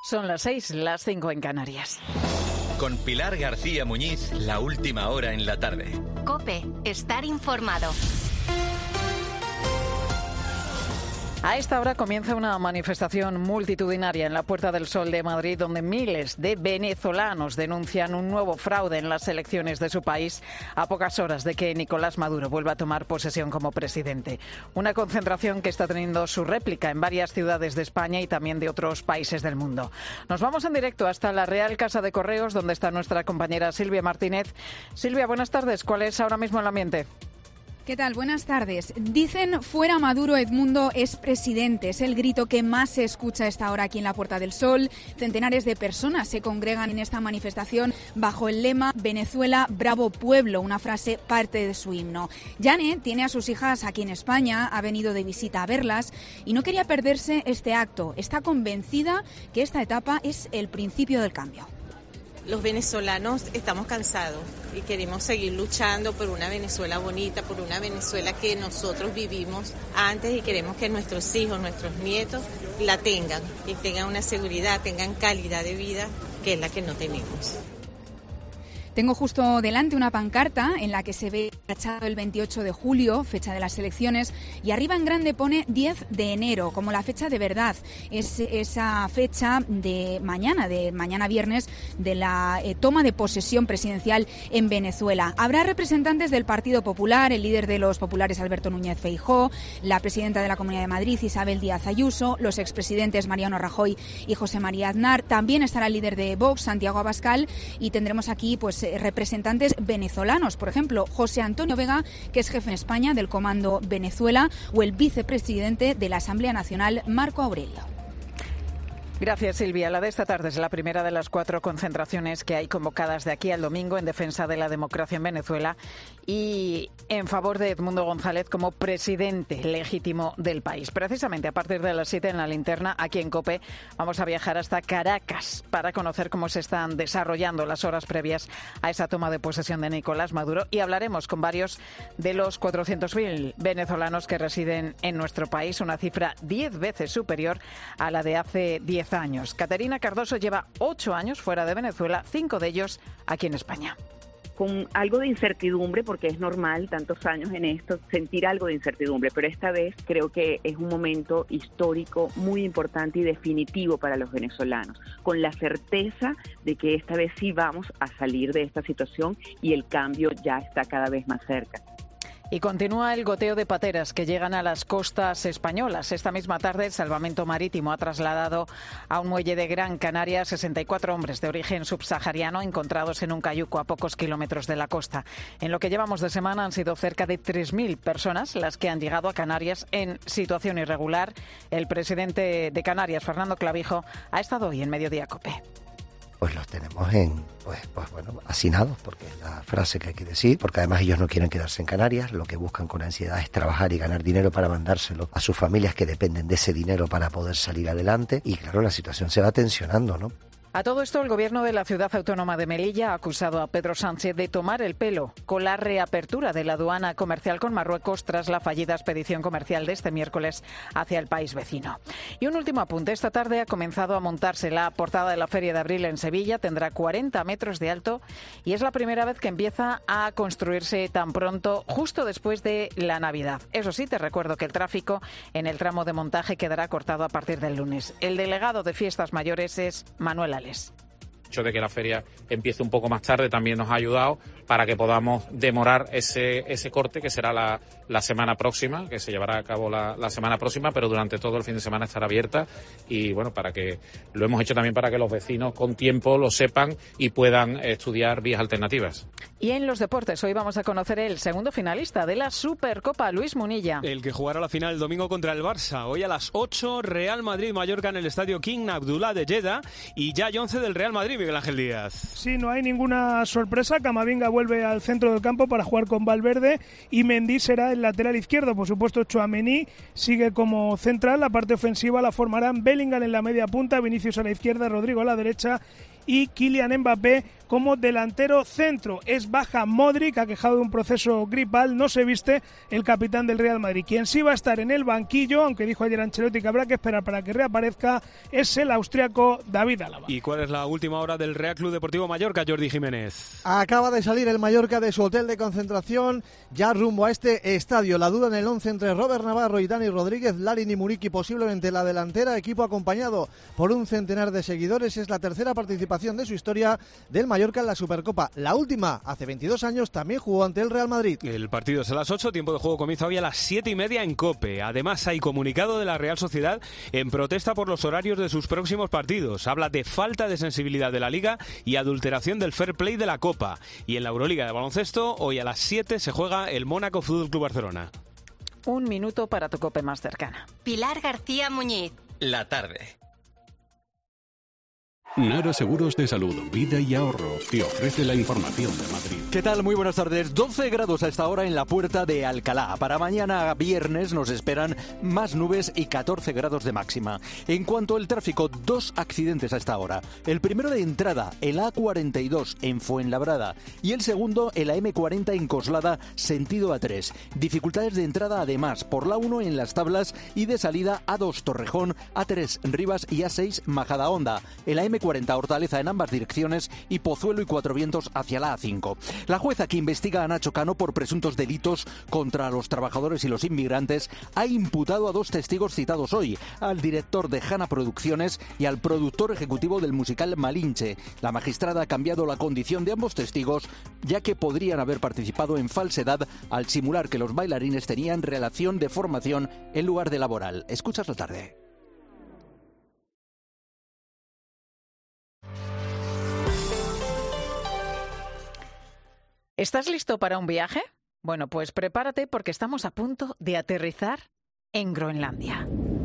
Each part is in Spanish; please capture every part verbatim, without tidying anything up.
Son las seis, las cinco en Canarias. Con Pilar García Muñiz, la última hora en la tarde. COPE, estar informado. A esta hora comienza una manifestación multitudinaria en la Puerta del Sol de Madrid, donde miles de venezolanos denuncian un nuevo fraude en las elecciones de su país a pocas horas de que Nicolás Maduro vuelva a tomar posesión como presidente. Una concentración que está teniendo su réplica en varias ciudades de España y también de otros países del mundo. Nos vamos en directo hasta la Real Casa de Correos, donde está nuestra compañera Silvia Martínez. Silvia, buenas tardes. ¿Cuál es ahora mismo el ambiente? ¿Qué tal? Buenas tardes. Dicen fuera Maduro, Edmundo es presidente. Es el grito que más se escucha a esta hora aquí en la Puerta del Sol. Centenares de personas se congregan en esta manifestación bajo el lema Venezuela, bravo pueblo, una frase parte de su himno. Janet tiene a sus hijas aquí en España, ha venido de visita a verlas y no quería perderse este acto. Está convencida que esta etapa es el principio del cambio. Los venezolanos estamos cansados y queremos seguir luchando por una Venezuela bonita, por una Venezuela que nosotros vivimos antes y queremos que nuestros hijos, nuestros nietos la tengan y tengan una seguridad, tengan calidad de vida que es la que no tenemos. Tengo justo delante una pancarta en la que se ve tachado el veintiocho de julio, fecha de las elecciones, y arriba en grande pone diez de enero, como la fecha de verdad. Es esa fecha de mañana, de mañana viernes, de la eh, toma de posesión presidencial en Venezuela. Habrá representantes del Partido Popular, el líder de los populares Alberto Núñez Feijóo, la presidenta de la Comunidad de Madrid Isabel Díaz Ayuso, los expresidentes Mariano Rajoy y José María Aznar. También estará el líder de Vox, Santiago Abascal, y tendremos aquí pues representantes venezolanos, por ejemplo, José Antonio Vega, que es jefe en España del Comando Venezuela, o el vicepresidente de la Asamblea Nacional, Marco Aurelio. Gracias, Silvia. La de esta tarde es la primera de las cuatro concentraciones que hay convocadas de aquí al domingo en defensa de la democracia en Venezuela y en favor de Edmundo González como presidente legítimo del país. Precisamente a partir de las siete en la linterna, aquí en COPE, vamos a viajar hasta Caracas para conocer cómo se están desarrollando las horas previas a esa toma de posesión de Nicolás Maduro y hablaremos con varios de los cuatrocientos mil venezolanos que residen en nuestro país, una cifra diez veces superior a la de hace diez años. Caterina Cardoso lleva ocho años fuera de Venezuela, cinco de ellos aquí en España. Con algo de incertidumbre, porque es normal tantos años en esto, sentir algo de incertidumbre, pero esta vez creo que es un momento histórico muy importante y definitivo para los venezolanos, con la certeza de que esta vez sí vamos a salir de esta situación y el cambio ya está cada vez más cerca. Y continúa el goteo de pateras que llegan a las costas españolas. Esta misma tarde, el Salvamento Marítimo ha trasladado a un muelle de Gran Canaria sesenta y cuatro hombres de origen subsahariano encontrados en un cayuco a pocos kilómetros de la costa. En lo que llevamos de semana han sido cerca de tres mil personas las que han llegado a Canarias en situación irregular. El presidente de Canarias, Fernando Clavijo, ha estado hoy en Mediodía COPE. Pues los tenemos en, pues, pues bueno, hacinados, porque es la frase que hay que decir, porque además ellos no quieren quedarse en Canarias, lo que buscan con ansiedad es trabajar y ganar dinero para mandárselo a sus familias que dependen de ese dinero para poder salir adelante, y claro, la situación se va tensionando, ¿no? A todo esto, el gobierno de la ciudad autónoma de Melilla ha acusado a Pedro Sánchez de tomar el pelo con la reapertura de la aduana comercial con Marruecos tras la fallida expedición comercial de este miércoles hacia el país vecino. Y un último apunte. Esta tarde ha comenzado a montarse la portada de la Feria de Abril en Sevilla. Tendrá cuarenta metros de alto y es la primera vez que empieza a construirse tan pronto, justo después de la Navidad. Eso sí, te recuerdo que el tráfico en el tramo de montaje quedará cortado a partir del lunes. El delegado de Fiestas Mayores es Manuel Ales. El hecho de que la feria empiece un poco más tarde también nos ha ayudado para que podamos demorar ese ese corte que será la, la semana próxima, que se llevará a cabo la, la semana próxima, pero durante todo el fin de semana estará abierta y bueno, para que lo hemos hecho también para que los vecinos con tiempo lo sepan y puedan estudiar vías alternativas. Y en los deportes, hoy vamos a conocer el segundo finalista de la Supercopa, Luis Munilla. El que jugará la final el domingo contra el Barça. Hoy a las ocho, Real Madrid-Mallorca en el estadio King Abdullah de Jeddah y ya hay once del Real Madrid, Miguel Ángel Díaz. Sí, no hay ninguna sorpresa. Camavinga vuelve al centro del campo para jugar con Valverde y Mendy será el lateral izquierdo. Por supuesto, Tchouaméni sigue como central. La parte ofensiva la formarán Bellingham en la media punta, Vinicius a la izquierda, Rodrigo a la derecha y Kylian Mbappé como delantero centro. Es baja Modric, aquejado de un proceso gripal, no se viste el capitán del Real Madrid. Quien sí va a estar en el banquillo, aunque dijo ayer Ancelotti que habrá que esperar para que reaparezca, es el austriaco David Alaba. ¿Y cuál es la última hora del Real Club Deportivo Mallorca, Jordi Jiménez? Acaba de salir el Mallorca de su hotel de concentración, ya rumbo a este estadio. La duda en el once entre Robert Navarro y Dani Rodríguez, Larin y Muriqui, posiblemente la delantera, equipo acompañado por un centenar de seguidores. Es la tercera participación de su historia del Mallorca en la Supercopa. La última, hace veintidós años, también jugó ante el Real Madrid. El partido es a las ocho, tiempo de juego comienza hoy a las siete y media en COPE. Además, hay comunicado de la Real Sociedad en protesta por los horarios de sus próximos partidos. Habla de falta de sensibilidad de la Liga y adulteración del fair play de la Copa. Y en la Euroliga de baloncesto, hoy a las siete se juega el Mónaco Fútbol Club Barcelona. Un minuto para tu COPE más cercana. Pilar García Muñiz. La tarde. Nara Seguros de Salud, Vida y Ahorro te ofrece la información de Madrid. ¿Qué tal? Muy buenas tardes. doce grados a esta hora en la Puerta de Alcalá. Para mañana viernes nos esperan más nubes y catorce grados de máxima. En cuanto al tráfico, dos accidentes a esta hora. El primero de entrada, el A cuarenta y dos en Fuenlabrada, y el segundo, el M cuarenta en Coslada, sentido A tres. Dificultades de entrada además por la uno en Las Tablas y de salida A dos Torrejón, A tres Rivas y A seis Majadahonda. El A M cuarenta Hortaleza en ambas direcciones y Pozuelo y Cuatro Vientos hacia la A cinco. La jueza que investiga a Nacho Cano por presuntos delitos contra los trabajadores y los inmigrantes ha imputado a dos testigos citados hoy, al director de Jana Producciones y al productor ejecutivo del musical Malinche. La magistrada ha cambiado la condición de ambos testigos, ya que podrían haber participado en falsedad al simular que los bailarines tenían relación de formación en lugar de laboral. Escuchas la tarde. ¿Estás listo para un viaje? Bueno, pues prepárate porque estamos a punto de aterrizar en Groenlandia.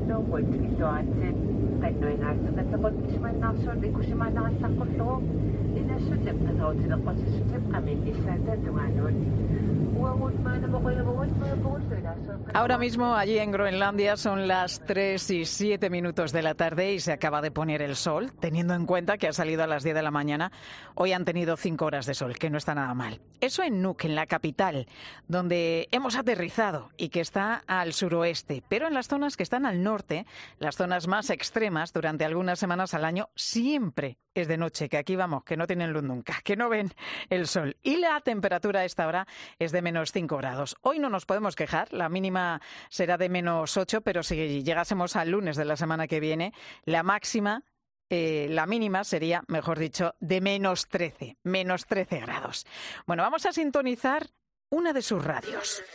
Ahora mismo allí en Groenlandia son las tres y siete minutos de la tarde y se acaba de poner el sol, teniendo en cuenta que ha salido a las diez de la mañana. Hoy han tenido cinco horas de sol, que no está nada mal. Eso en Nuuk, en la capital, donde hemos aterrizado y que está al suroeste. Pero en las zonas que están al norte, las zonas más extremas, durante algunas semanas al año, siempre es de noche, que aquí vamos, que no tienen luz nunca, que no ven el sol. Y la temperatura a esta hora es de menos cinco grados. Hoy no nos podemos quejar, la mínima será de menos ocho, pero si llegásemos al lunes de la semana que viene, la máxima, eh, la mínima sería, mejor dicho, de menos trece, menos trece grados. Bueno, vamos a sintonizar una de sus radios.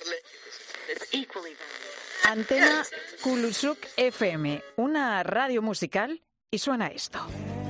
Antena Kulusuk F M, una radio musical, y suena esto.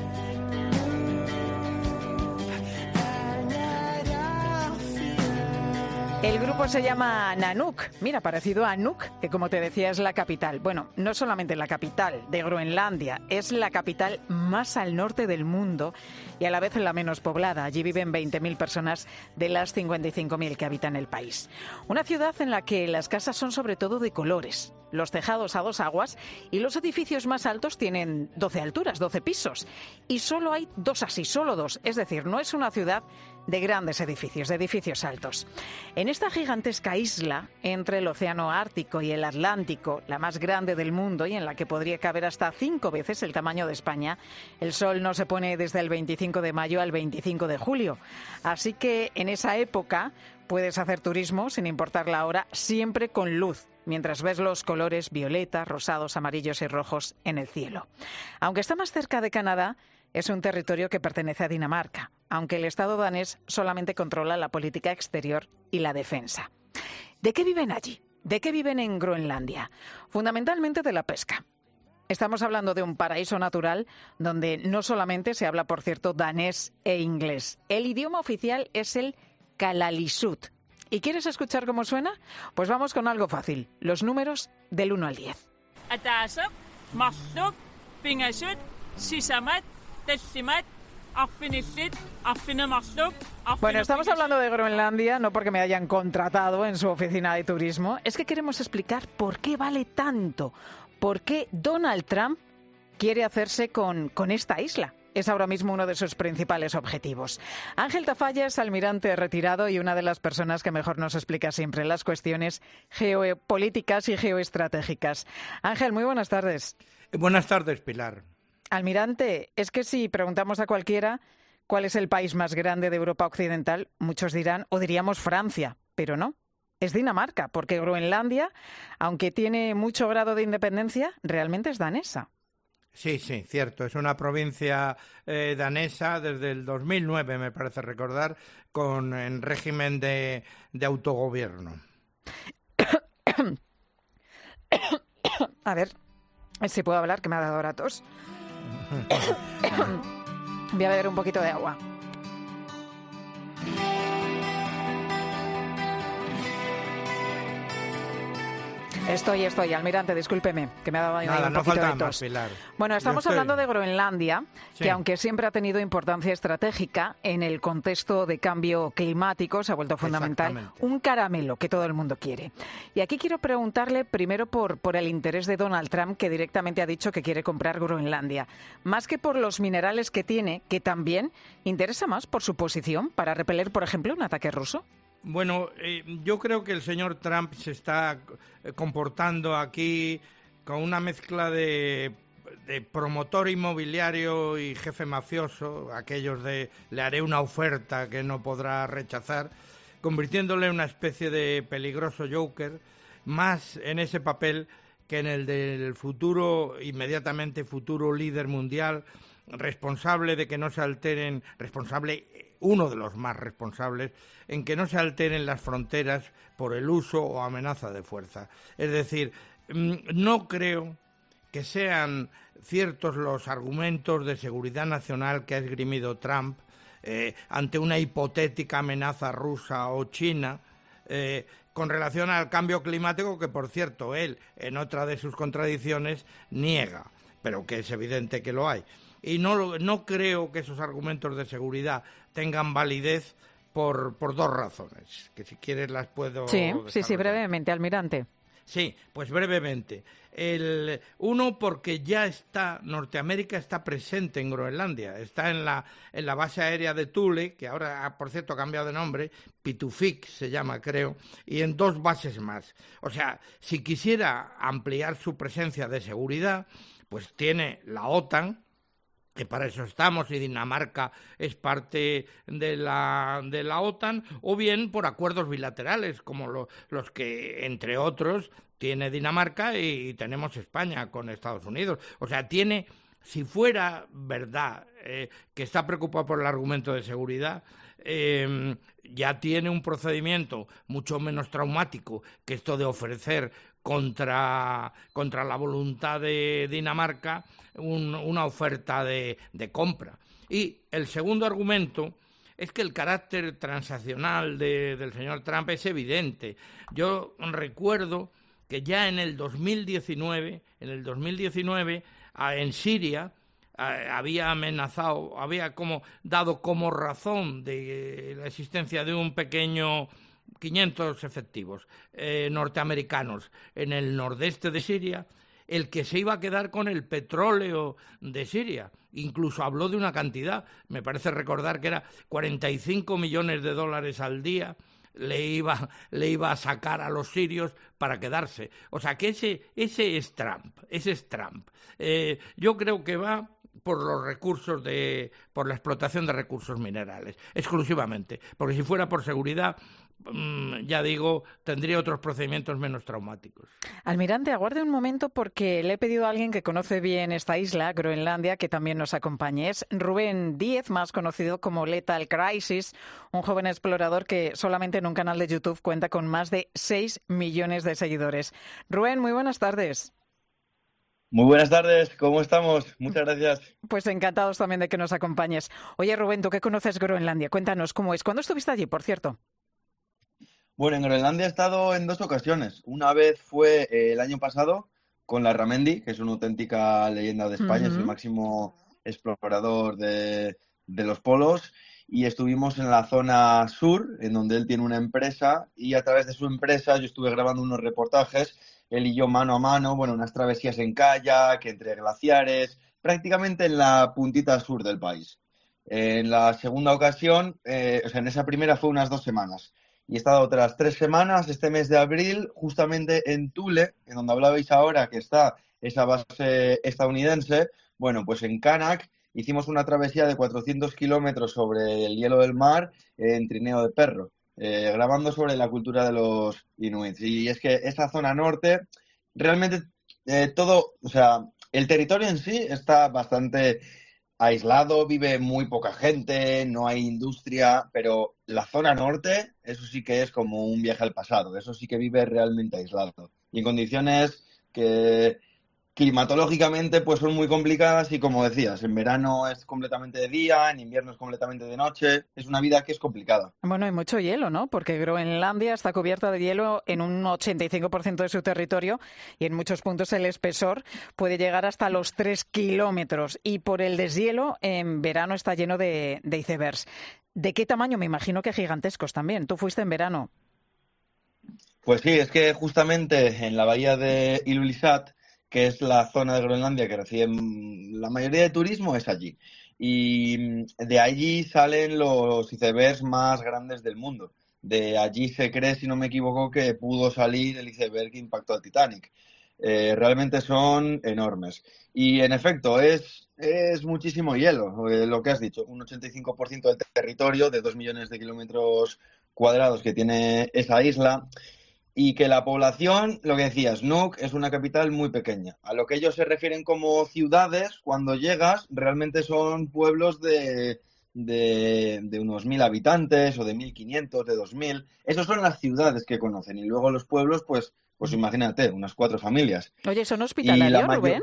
El grupo se llama Nanook, mira, parecido a Nuuk, que como te decía es la capital. Bueno, no solamente la capital de Groenlandia, es la capital más al norte del mundo y a la vez la menos poblada. Allí viven veinte mil personas de las cincuenta y cinco mil que habitan el país. Una ciudad en la que las casas son sobre todo de colores, los tejados a dos aguas y los edificios más altos tienen doce alturas, doce pisos. Y solo hay dos así, solo dos, es decir, no es una ciudad de grandes edificios, de edificios altos. En esta gigantesca isla, entre el océano Ártico y el Atlántico, la más grande del mundo y en la que podría caber hasta cinco veces el tamaño de España, el sol no se pone desde el veinticinco de mayo al veinticinco de julio. Así que en esa época puedes hacer turismo, sin importar la hora, siempre con luz, mientras ves los colores violeta, rosados, amarillos y rojos en el cielo. Aunque está más cerca de Canadá, es un territorio que pertenece a Dinamarca, aunque el Estado danés solamente controla la política exterior y la defensa. ¿De qué viven allí? ¿De qué viven en Groenlandia? Fundamentalmente de la pesca. Estamos hablando de un paraíso natural donde no solamente se habla, por cierto, danés e inglés. El idioma oficial es el Kalaallisut. ¿Y quieres escuchar cómo suena? Pues vamos con algo fácil, los números del uno al diez. Bueno, estamos hablando de Groenlandia, no porque me hayan contratado en su oficina de turismo, es que queremos explicar por qué vale tanto, por qué Donald Trump quiere hacerse con, con esta isla. es ahora mismo uno de sus principales objetivos. Ángel Tafalla es almirante retirado y una de las personas que mejor nos explica siempre las cuestiones geopolíticas y geoestratégicas. Ángel, muy buenas tardes. Buenas tardes, Pilar. Almirante, es que si preguntamos a cualquiera cuál es el país más grande de Europa Occidental, muchos dirán, o diríamos Francia, pero no. Es Dinamarca, porque Groenlandia, aunque tiene mucho grado de independencia, realmente es danesa. Sí, sí, cierto. Es una provincia eh, danesa desde el dos mil nueve, me parece recordar, con en régimen de, de autogobierno. A ver, si puedo hablar, que me ha dado ahora tos. Voy a beber un poquito de agua. Estoy, estoy, almirante, discúlpeme, que me ha dado ahí Nada, un no poquito falta de tos. más, Pilar. Bueno, estamos Yo estoy... hablando de Groenlandia, Sí. que aunque siempre ha tenido importancia estratégica en el contexto de cambio climático, se ha vuelto fundamental, un caramelo que todo el mundo quiere. Y aquí quiero preguntarle primero por, por el interés de Donald Trump, que directamente ha dicho que quiere comprar Groenlandia, más que por los minerales que tiene, que también interesa más por su posición para repeler, por ejemplo, un ataque ruso. Bueno, eh, yo creo que el señor Trump se está comportando aquí con una mezcla de, de promotor inmobiliario y jefe mafioso, aquellos de le haré una oferta que no podrá rechazar, convirtiéndole en una especie de peligroso Joker, más en ese papel que en el del futuro, inmediatamente futuro líder mundial, responsable de que no se alteren, responsable, uno de los más responsables, en que no se alteren las fronteras por el uso o amenaza de fuerza. Es decir, no creo que sean ciertos los argumentos de seguridad nacional que ha esgrimido Trump eh, ante una hipotética amenaza rusa o china, eh, con relación al cambio climático, que por cierto él, en otra de sus contradicciones, niega, pero que es evidente que lo hay. Y no, no creo que esos argumentos de seguridad tengan validez por, por dos razones, que si quieres las puedo Sí, sí, sí, brevemente, almirante. Sí, pues brevemente. El, uno, porque ya está, Norteamérica está presente en Groenlandia, está en la, en la base aérea de Thule, que ahora, por cierto, ha cambiado de nombre, Pitufik se llama, creo, y en dos bases más. O sea, si quisiera ampliar su presencia de seguridad, pues tiene la OTAN, que para eso estamos, y Dinamarca es parte de la, de la OTAN, o bien por acuerdos bilaterales, como lo, los que, entre otros, tiene Dinamarca y tenemos España con Estados Unidos. O sea, tiene, si fuera verdad eh, que está preocupado por el argumento de seguridad, eh, ya tiene un procedimiento mucho menos traumático que esto de ofrecer contra, contra la voluntad de Dinamarca un, una oferta de, de compra. Y el segundo argumento es que el carácter transaccional de, del señor Trump es evidente. Yo recuerdo que ya en el dos mil diecinueve, en el dos mil diecinueve, en Siria, había amenazado, había como dado como razón de la existencia de un pequeño quinientos efectivos eh, norteamericanos en el nordeste de Siria, el que se iba a quedar con el petróleo de Siria. Incluso habló de una cantidad, me parece recordar que era cuarenta y cinco millones de dólares al día, le iba, le iba a sacar a los sirios para quedarse. O sea que ese, ese es Trump, ese es Trump. Eh, yo creo que va por los recursos de, por la explotación de recursos minerales, exclusivamente, porque si fuera por seguridad, ya digo, tendría otros procedimientos menos traumáticos. Almirante, aguarde un momento porque le he pedido a alguien que conoce bien esta isla, Groenlandia, que también nos acompañe. Es Rubén Díez, más conocido como Lethal Crisis, un joven explorador que solamente en un canal de YouTube cuenta con más de seis millones de seguidores. Rubén, muy buenas tardes. Muy buenas tardes, ¿cómo estamos? Muchas gracias. Pues encantados también de que nos acompañes. Oye, Rubén, ¿tú qué conoces Groenlandia? Cuéntanos cómo es. ¿Cuándo estuviste allí, por cierto? Bueno, en Groenlandia he estado en dos ocasiones. Una vez fue eh, el año pasado con la Ramendi, que es una auténtica leyenda de España, uh-huh. Es el máximo explorador de, de los polos, y estuvimos en la zona sur, en donde él tiene una empresa, y a través de su empresa yo estuve grabando unos reportajes él y yo mano a mano, bueno, unas travesías en kayak, entre glaciares, prácticamente en la puntita sur del país. En la segunda ocasión, eh, o sea, en esa primera fue unas dos semanas. Y he estado otras tres semanas, este mes de abril, justamente en Thule, en donde hablabais ahora, que está esa base estadounidense. Bueno, pues en Kanak hicimos una travesía de cuatrocientos kilómetros sobre el hielo del mar en trineo de perro, eh, grabando sobre la cultura de los inuits. Y es que esa zona norte, realmente eh, todo, o sea, el territorio en sí está bastante aislado, vive muy poca gente, no hay industria, pero la zona norte, eso sí que es como un viaje al pasado, eso sí que vive realmente aislado. Y en condiciones que climatológicamente pues son muy complicadas y, como decías, en verano es completamente de día, en invierno es completamente de noche, es una vida que es complicada. Bueno, hay mucho hielo, ¿no? Porque Groenlandia está cubierta de hielo en un ochenta y cinco por ciento de su territorio y en muchos puntos el espesor puede llegar hasta los tres kilómetros. Y por el deshielo, en verano está lleno de, de icebergs. ¿De qué tamaño? Me imagino que gigantescos también. Tú fuiste en verano. Pues sí, es que justamente en la bahía de Ilulissat, que es la zona de Groenlandia que recibe la mayoría de turismo, es allí. Y de allí salen los icebergs más grandes del mundo. De allí se cree, si no me equivoco, que pudo salir el iceberg que impactó al Titanic. Eh, realmente son enormes. Y en efecto, es, es muchísimo hielo, eh, lo que has dicho, un ochenta y cinco por ciento del territorio de dos millones de kilómetros cuadrados que tiene esa isla. Y que la población, lo que decías, Nuuk es una capital muy pequeña. A lo que ellos se refieren como ciudades, cuando llegas, realmente son pueblos de, de, de unos mil habitantes o de mil quinientos, de dos mil. Esas son las ciudades que conocen. Y luego los pueblos, pues, pues imagínate, unas cuatro familias. Oye, ¿son hospitalarios, mayor... Rubén?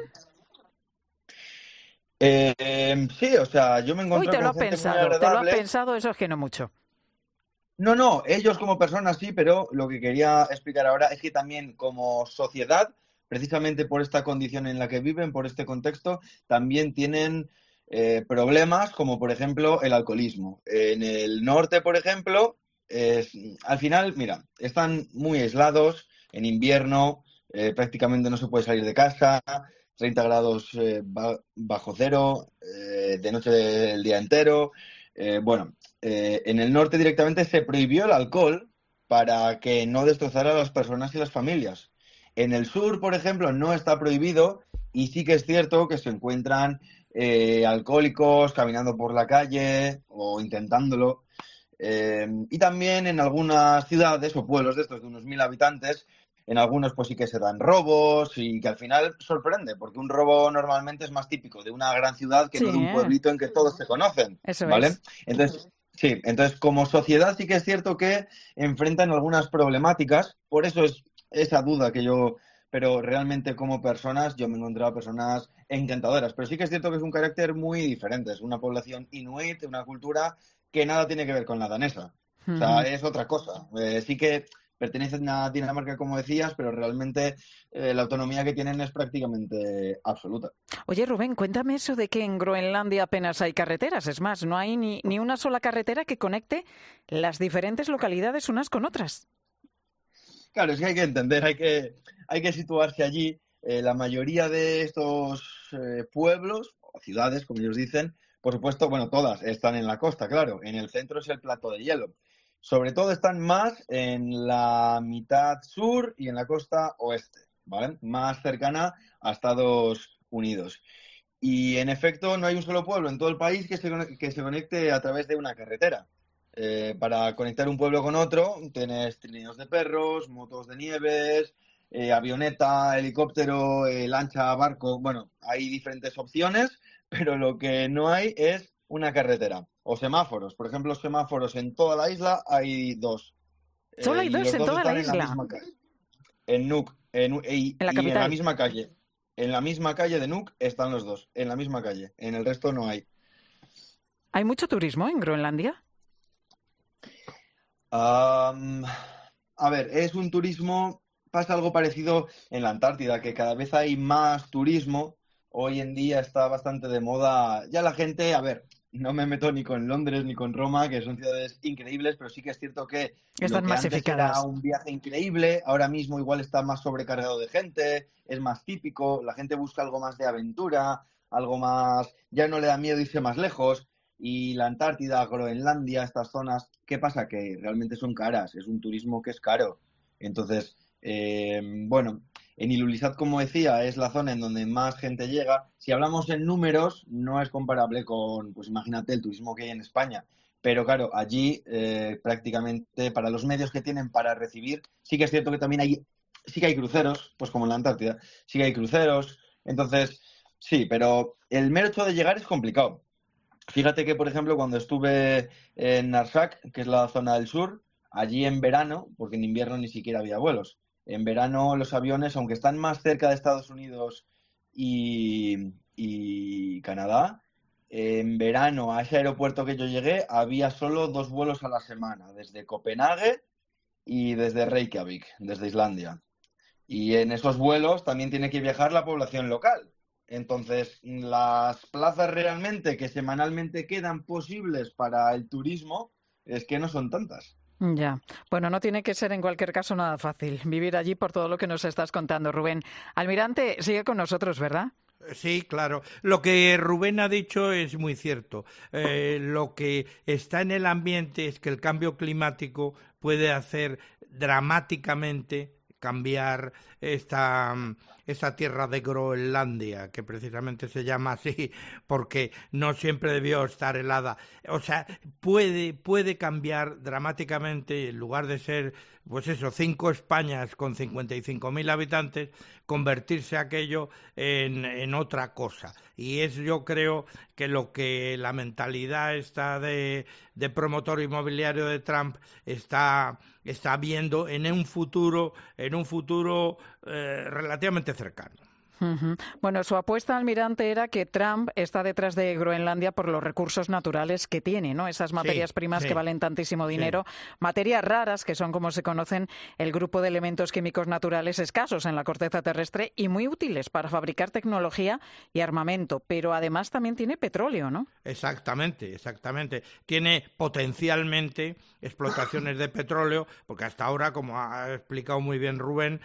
Eh, sí, o sea, yo me encontré Uy, te lo con ha gente pensado, muy agradable. te lo ha pensado, eso es que no mucho. No, no, ellos como personas sí, pero lo que quería explicar ahora es que también como sociedad, precisamente por esta condición en la que viven, por este contexto, también tienen eh, problemas como, por ejemplo, el alcoholismo. En el norte, por ejemplo, es, al final, mira, están muy aislados, en invierno eh, prácticamente no se puede salir de casa, treinta grados eh, bajo cero, eh, de noche el día entero, eh, bueno... Eh, en el norte directamente se prohibió el alcohol para que no destrozara a las personas y las familias. En el sur, por ejemplo, no está prohibido y sí que es cierto que se encuentran eh, alcohólicos caminando por la calle o intentándolo. Eh, y también en algunas ciudades o pueblos de estos de unos mil habitantes, en algunos pues sí que se dan robos y que al final sorprende, porque un robo normalmente es más típico de una gran ciudad que sí, no de un pueblito en que todos se conocen. Eso ¿vale? Es. Entonces... Sí, entonces como sociedad sí que es cierto que enfrentan algunas problemáticas, por eso es esa duda que yo, pero realmente como personas yo me he encontrado personas encantadoras, pero sí que es cierto que es un carácter muy diferente, es una población inuit, una cultura que nada tiene que ver con la danesa, o sea, es otra cosa, eh, sí que pertenecen a Dinamarca, como decías, pero realmente eh, la autonomía que tienen es prácticamente absoluta. Oye, Rubén, cuéntame eso de que en Groenlandia apenas hay carreteras. Es más, no hay ni, ni una sola carretera que conecte las diferentes localidades unas con otras. Claro, es que hay que entender, hay que, hay que situarse allí. Eh, la mayoría de estos eh, pueblos, o ciudades, como ellos dicen, por supuesto, bueno, todas están en la costa, claro. En el centro es el plato de hielo. Sobre todo están más en la mitad sur y en la costa oeste, ¿vale? Más cercana a Estados Unidos. Y en efecto no hay un solo pueblo en todo el país que se, que se conecte a través de una carretera. Eh, para conectar un pueblo con otro tienes trineos de perros, motos de nieves, eh, avioneta, helicóptero, eh, lancha, barco. Bueno, hay diferentes opciones, pero lo que no hay es una carretera. O semáforos. Por ejemplo, semáforos en toda la isla hay dos. ¿Solo hay eh, dos en dos toda la en isla? La misma calle. En Nuuk. En, y, ¿En la y capital? en la misma calle. En la misma calle de Nuuk están los dos. En la misma calle. En el resto no hay. ¿Hay mucho turismo en Groenlandia? Um, a ver, es un turismo... Pasa algo parecido en la Antártida, que cada vez hay más turismo. Hoy en día está bastante de moda. Ya la gente, a ver... no me meto ni con Londres ni con Roma, que son ciudades increíbles, pero sí que es cierto que están lo que masificadas. Antes era un viaje increíble, ahora mismo igual está más sobrecargado de gente, es más típico, la gente busca algo más de aventura, algo más, ya no le da miedo irse más lejos, y la Antártida, Groenlandia, estas zonas, ¿qué pasa? Que realmente son caras, es un turismo que es caro. Entonces, eh, bueno, en Ilulissat, como decía, es la zona en donde más gente llega. Si hablamos en números, no es comparable con, pues imagínate, el turismo que hay en España. Pero claro, allí eh, prácticamente para los medios que tienen para recibir, sí que es cierto que también hay, sí que hay cruceros, pues como en la Antártida, sí que hay cruceros. Entonces, sí, pero el mero hecho de llegar es complicado. Fíjate que, por ejemplo, cuando estuve en Narsak, que es la zona del sur, allí en verano, porque en invierno ni siquiera había vuelos, en verano los aviones, aunque están más cerca de Estados Unidos y, y Canadá, en verano a ese aeropuerto que yo llegué había solo dos vuelos a la semana, desde Copenhague y desde Reykjavik, desde Islandia. Y en esos vuelos también tiene que viajar la población local. Entonces, las plazas realmente que semanalmente quedan posibles para el turismo es que no son tantas. Ya. Bueno, no tiene que ser en cualquier caso nada fácil vivir allí por todo lo que nos estás contando, Rubén. Almirante, sigue con nosotros, ¿verdad? Sí, claro. Lo que Rubén ha dicho es muy cierto. Eh, lo que está en el ambiente es que el cambio climático puede hacer dramáticamente cambiar esta, esta tierra de Groenlandia, que precisamente se llama así porque no siempre debió estar helada. O sea, puede, puede cambiar dramáticamente, en lugar de ser, pues eso, cinco Españas con cincuenta y cinco mil habitantes, convertirse aquello en, en otra cosa. Y es, yo creo, que lo que la mentalidad esta de, de promotor inmobiliario de Trump está, está viendo en un futuro, en un futuro eh, relativamente cercano. Uh-huh. Bueno, su apuesta, Almirante, era que Trump está detrás de Groenlandia por los recursos naturales que tiene, ¿no? Esas materias sí, primas sí. que valen tantísimo dinero, sí. materias raras, que son, como se conocen, el grupo de elementos químicos naturales escasos en la corteza terrestre y muy útiles para fabricar tecnología y armamento, pero además también tiene petróleo, ¿no? Exactamente, exactamente. Tiene potencialmente explotaciones de petróleo, porque hasta ahora, como ha explicado muy bien Rubén,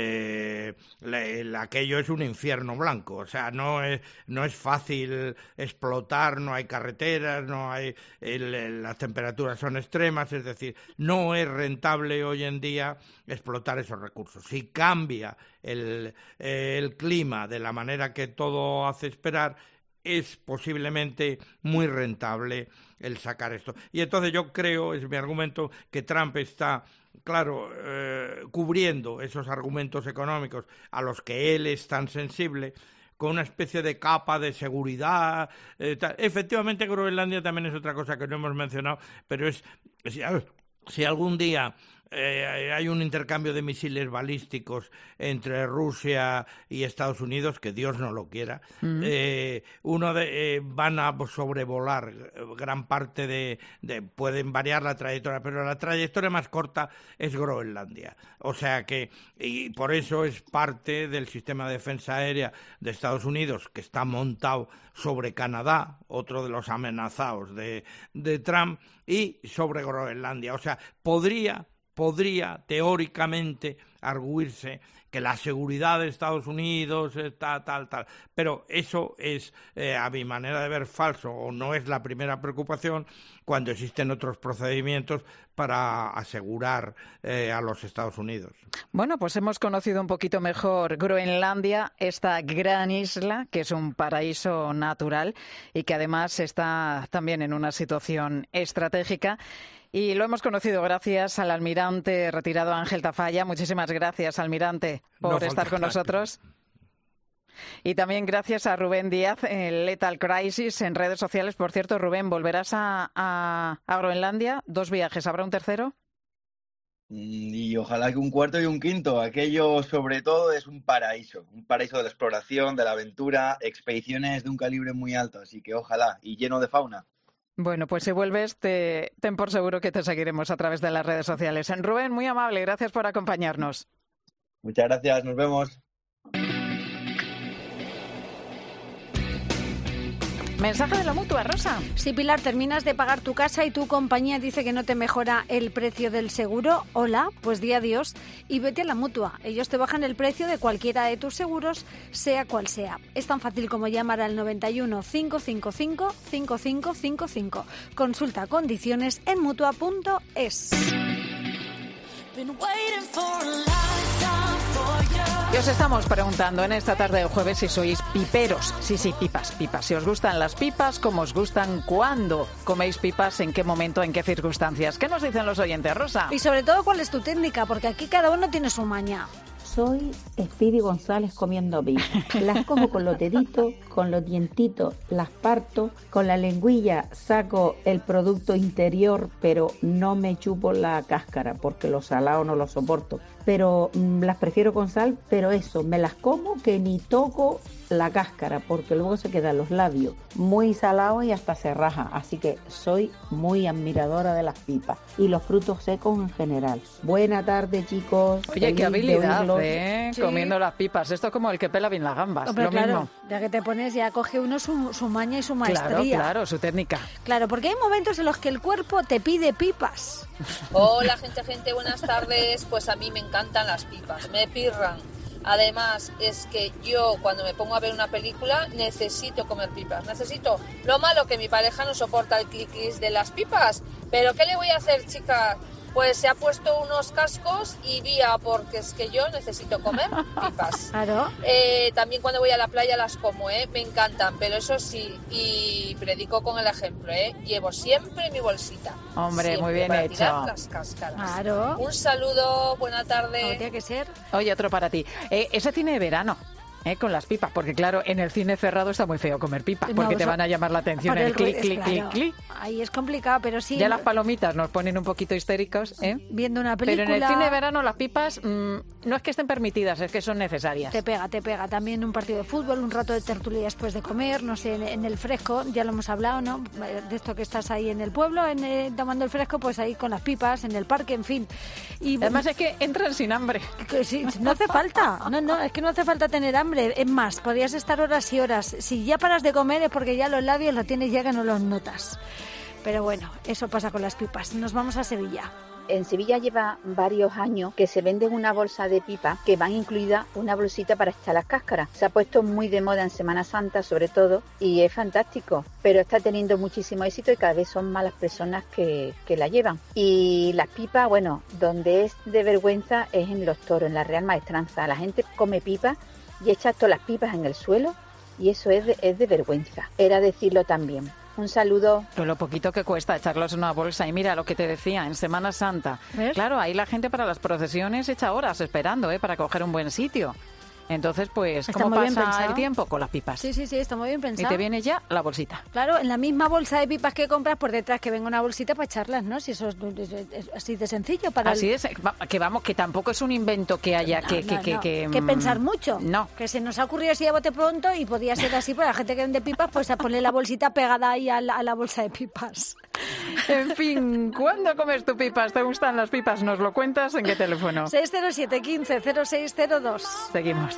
eh, le, le, aquello es un infierno blanco, o sea, no es, no es fácil explotar, no hay carreteras, no hay el, el, las temperaturas son extremas, es decir, no es rentable hoy en día explotar esos recursos. Si cambia el, el clima de la manera que todo hace esperar, es posiblemente muy rentable el sacar esto. Y entonces yo creo, es mi argumento, que Trump está, claro, eh, cubriendo esos argumentos económicos a los que él es tan sensible, con una especie de capa de seguridad. Eh, tal. Efectivamente, Groenlandia también es otra cosa que no hemos mencionado, pero es, si, si algún día Eh, hay un intercambio de misiles balísticos entre Rusia y Estados Unidos, que Dios no lo quiera, uh-huh. eh, uno de, eh, van a sobrevolar gran parte de, de, pueden variar la trayectoria, pero la trayectoria más corta es Groenlandia, o sea que, y por eso es parte del sistema de defensa aérea de Estados Unidos, que está montado sobre Canadá, otro de los amenazados de, de Trump, y sobre Groenlandia, o sea, podría podría teóricamente arguirse que la seguridad de Estados Unidos está tal, tal, pero eso es, eh, a mi manera de ver, falso, o no es la primera preocupación cuando existen otros procedimientos para asegurar eh, a los Estados Unidos. Bueno, pues hemos conocido un poquito mejor Groenlandia, esta gran isla, que es un paraíso natural y que además está también en una situación estratégica. Y lo hemos conocido gracias al almirante retirado Ángel Tafalla. Muchísimas gracias, almirante, por no estar con nosotros. Y también gracias a Rubén Díaz, en Lethal Crisis, en redes sociales. Por cierto, Rubén, ¿volverás a, a, a Groenlandia? Dos viajes, ¿habrá un tercero? Y ojalá que un cuarto y un quinto. Aquello, sobre todo, es un paraíso. Un paraíso de la exploración, de la aventura, expediciones de un calibre muy alto. Así que ojalá, y lleno de fauna. Bueno, pues si vuelves, te, ten por seguro que te seguiremos a través de las redes sociales. Rubén, muy amable, gracias por acompañarnos. Muchas gracias, nos vemos. Mensaje de la Mutua, Rosa. Si, Pilar, terminas de pagar tu casa y tu compañía dice que no te mejora el precio del seguro, hola, pues di adiós y vete a la Mutua. Ellos te bajan el precio de cualquiera de tus seguros, sea cual sea. Es tan fácil como llamar al noventa y uno, cinco cinco cinco, cinco cinco cinco cinco. Consulta condiciones en mutua punto es. Y os estamos preguntando en esta tarde de jueves si sois piperos. Sí, sí, pipas, pipas. Si os gustan las pipas, cómo os gustan, cuándo coméis pipas, en qué momento, en qué circunstancias. ¿Qué nos dicen los oyentes, Rosa? Y sobre todo, ¿cuál es tu técnica? Porque aquí cada uno tiene su maña. Soy Speedy González comiendo pipas. Las cojo con los deditos, con los dientitos, las parto, con la lengüilla saco el producto interior, pero no me chupo la cáscara porque lo salado no lo soporto. Pero mmm, las prefiero con sal, pero eso, me las como que ni toco la cáscara porque luego se quedan los labios muy salados y hasta se raja. Así que soy muy admiradora de las pipas y los frutos secos en general. Buena tarde, chicos. Oye, Feliz qué habilidad, de ¿eh? Sí. Comiendo las pipas. Esto es como el que pela bien las gambas. Hombre, lo claro, mismo. ya que te pones, ya coge uno su, su maña y su maestría. Claro, claro, su técnica. Claro, porque hay momentos en los que el cuerpo te pide pipas. Hola, gente, gente, buenas tardes. Pues a mí me encantan las pipas, me pirran. Además, es que yo cuando me pongo a ver una película necesito comer pipas, necesito. Lo malo que mi pareja no soporta el clic-clic de las pipas, pero ¿qué le voy a hacer, chica? Pues se ha puesto unos cascos y vía, porque es que yo necesito comer pipas. Claro. Eh, también cuando voy a la playa las como, ¿eh? Me encantan, pero eso sí, y predico con el ejemplo, ¿eh? Llevo siempre mi bolsita. Hombre, siempre, muy bien para hecho. tirar las cáscaras. Claro. Un saludo, buena tarde. Como tiene que ser. Oye, otro para ti. Eh, ese cine de verano. ¿Eh? Con las pipas, porque claro, en el cine cerrado está muy feo comer pipas, No, porque te eso- van a llamar la atención Por el el clic, ruido, clic, clic, claro. clic. Ahí es complicado, pero sí. Ya las palomitas nos ponen un poquito histéricos, ¿eh? Viendo una Pero película. en el cine de verano las pipas mmm, no es que estén permitidas, es que son necesarias. Te pega, te pega. También un partido de fútbol, un rato de tertulia después de comer, no sé, en, en el fresco, ya lo hemos hablado, ¿no? De esto que estás ahí en el pueblo, en, eh, tomando el fresco, pues ahí con las pipas, en el parque, en fin. Y además es que entran sin hambre. Que sí, no hace falta, no, no, es que no hace falta tener hambre. Es más, podrías estar horas y horas. Si ya paras de comer es porque ya los labios los tienes ya que no los notas. Pero bueno, eso pasa con las pipas. Nos vamos a Sevilla. En Sevilla lleva varios años que se venden una bolsa de pipa que van incluida una bolsita para echar las cáscaras. Se ha puesto muy de moda en Semana Santa sobre todo y es fantástico, pero está teniendo muchísimo éxito y cada vez son más las personas que, que la llevan. Y las pipas, bueno, donde es de vergüenza es en los toros, en la Real Maestranza. La gente come pipas y echa todas las pipas en el suelo y eso es de, es de vergüenza. Era decirlo también. Un saludo. Pero lo poquito que cuesta echarlos en una bolsa y mira lo que te decía, en Semana Santa. ¿Ves? Claro, ahí la gente para las procesiones echa horas esperando, ¿eh? Para coger un buen sitio. Entonces, pues, Está ¿cómo muy bien pasa pensado. el tiempo? Con las pipas. Sí, sí, sí, está muy bien Y pensado. te viene ya la bolsita. Claro, en la misma bolsa de pipas que compras, por detrás que venga una bolsita para echarlas, ¿no? Si eso es, es- es así de sencillo para Así el- es, va- que vamos, que tampoco es un invento que haya que, No, que, no, que, no. que, Que mm, pensar mucho. No. Que se nos ha ocurrido así de bote pronto y podía ser así para la gente que vende pipas, pues a poner la bolsita pegada ahí a la, a la bolsa de pipas. En fin, ¿cuándo comes tu pipas? ¿Te gustan las pipas? ¿Nos lo cuentas? ¿En qué teléfono? seis cero siete, quince, cero seis cero dos. Seguimos.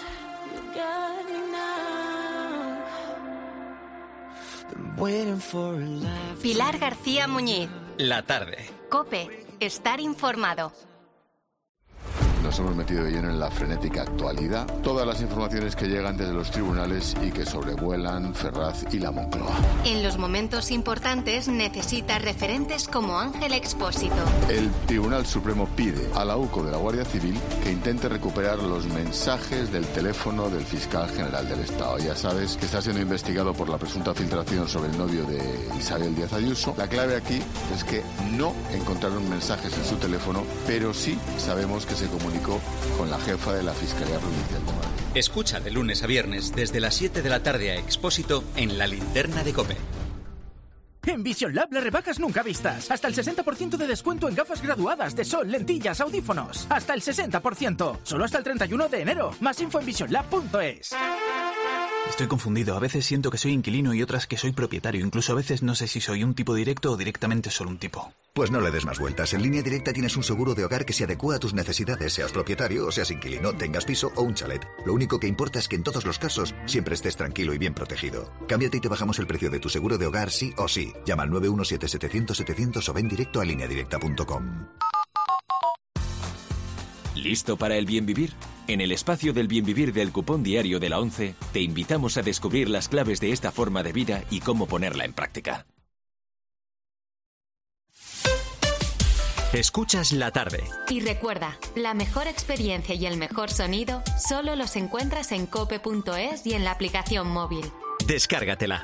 Pilar García Muñiz. La tarde. COPE. Estar informado. Nos hemos metido de lleno en la frenética actualidad, todas las informaciones que llegan desde los tribunales y que sobrevuelan Ferraz y la Moncloa. En los momentos importantes necesita referentes como Ángel Expósito. El Tribunal Supremo pide a la UCO de la Guardia Civil que intente recuperar los mensajes del teléfono del fiscal general del Estado. Ya sabes que está siendo investigado por la presunta filtración sobre el novio de Isabel Díaz Ayuso. La clave aquí es que no encontraron mensajes en su teléfono, pero sí sabemos que se comunicó con la jefa de la Fiscalía Provincial de Madrid. Escucha de lunes a viernes desde las siete de la tarde a Expósito en La Linterna de COPE. En Vision Lab las rebajas nunca vistas. Hasta el sesenta por ciento de descuento en gafas graduadas de sol, lentillas, audífonos. Hasta el sesenta por ciento. Solo hasta el treinta y uno de enero. Más info en vision lab punto es. Estoy confundido. A veces siento que soy inquilino y otras que soy propietario. Incluso a veces no sé si soy un tipo directo o directamente solo un tipo. Pues no le des más vueltas. En Línea Directa tienes un seguro de hogar que se adecua a tus necesidades, seas propietario o seas inquilino, tengas piso o un chalet. Lo único que importa es que en todos los casos siempre estés tranquilo y bien protegido. Cámbiate y te bajamos el precio de tu seguro de hogar sí o sí. Llama al nueve uno siete setecientos setecientos o ven directo a línea directa punto com. ¿Listo para el bien vivir? En el espacio del bien vivir del cupón diario de la ONCE, te invitamos a descubrir las claves de esta forma de vida y cómo ponerla en práctica. Escuchas la tarde. Y recuerda, la mejor experiencia y el mejor sonido solo los encuentras en cope punto es y en la aplicación móvil. Descárgatela.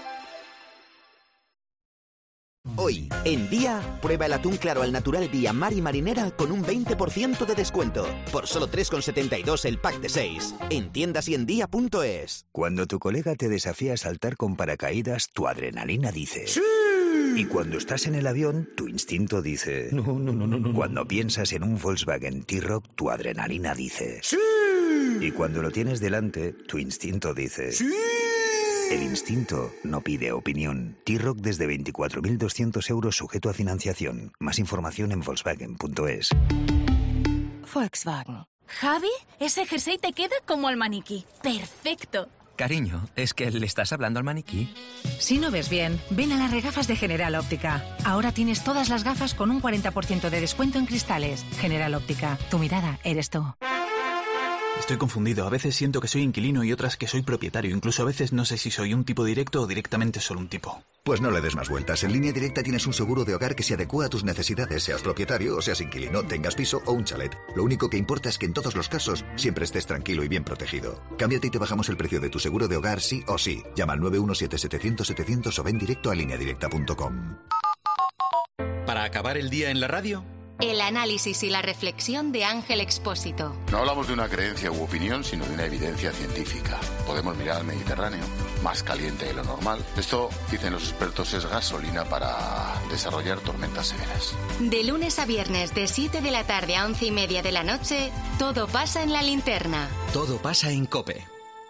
Hoy, en Día, prueba el atún claro al natural Día Mar y Marinera con un veinte por ciento de descuento. Por solo tres con setenta y dos el pack de seis. En tiendas y en día punto es. Cuando tu colega te desafía a saltar con paracaídas, tu adrenalina dice... ¡Sí! Y cuando estás en el avión, tu instinto dice... No, no, no, no, no. Cuando piensas en un Volkswagen T-Roc, tu adrenalina dice... ¡Sí! Y cuando lo tienes delante, tu instinto dice... ¡Sí! El instinto no pide opinión. T-Roc desde veinticuatro mil doscientos euros sujeto a financiación. Más información en Volkswagen punto es. Volkswagen. Javi, ese jersey te queda como al maniquí. Perfecto. Cariño, ¿es que le estás hablando al maniquí? Si no ves bien, ven a las regafas de General Óptica. Ahora tienes todas las gafas con un cuarenta por ciento de descuento en cristales. General Óptica, tu mirada eres tú. Estoy confundido. A veces siento que soy inquilino y otras que soy propietario. Incluso a veces no sé si soy un tipo directo o directamente solo un tipo. Pues no le des más vueltas. En Línea Directa tienes un seguro de hogar que se adecua a tus necesidades, seas propietario o seas inquilino, tengas piso o un chalet. Lo único que importa es que en todos los casos siempre estés tranquilo y bien protegido. Cámbiate y te bajamos el precio de tu seguro de hogar sí o sí. Llama al nueve uno siete setecientos setecientos o ven directo a línea directa punto com. Para acabar el día en la radio, el análisis y la reflexión de Ángel Expósito. No hablamos de una creencia u opinión, sino de una evidencia científica. Podemos mirar al Mediterráneo, más caliente de lo normal. Esto, dicen los expertos, es gasolina para desarrollar tormentas severas. De lunes a viernes, de siete de la tarde a once y media de la noche, todo pasa en la linterna. Todo pasa en COPE.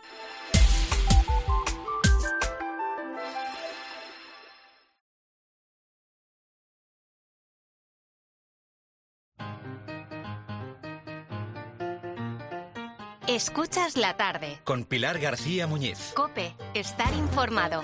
Escuchas la tarde. Con Pilar García Muñiz. COPE, estar informado.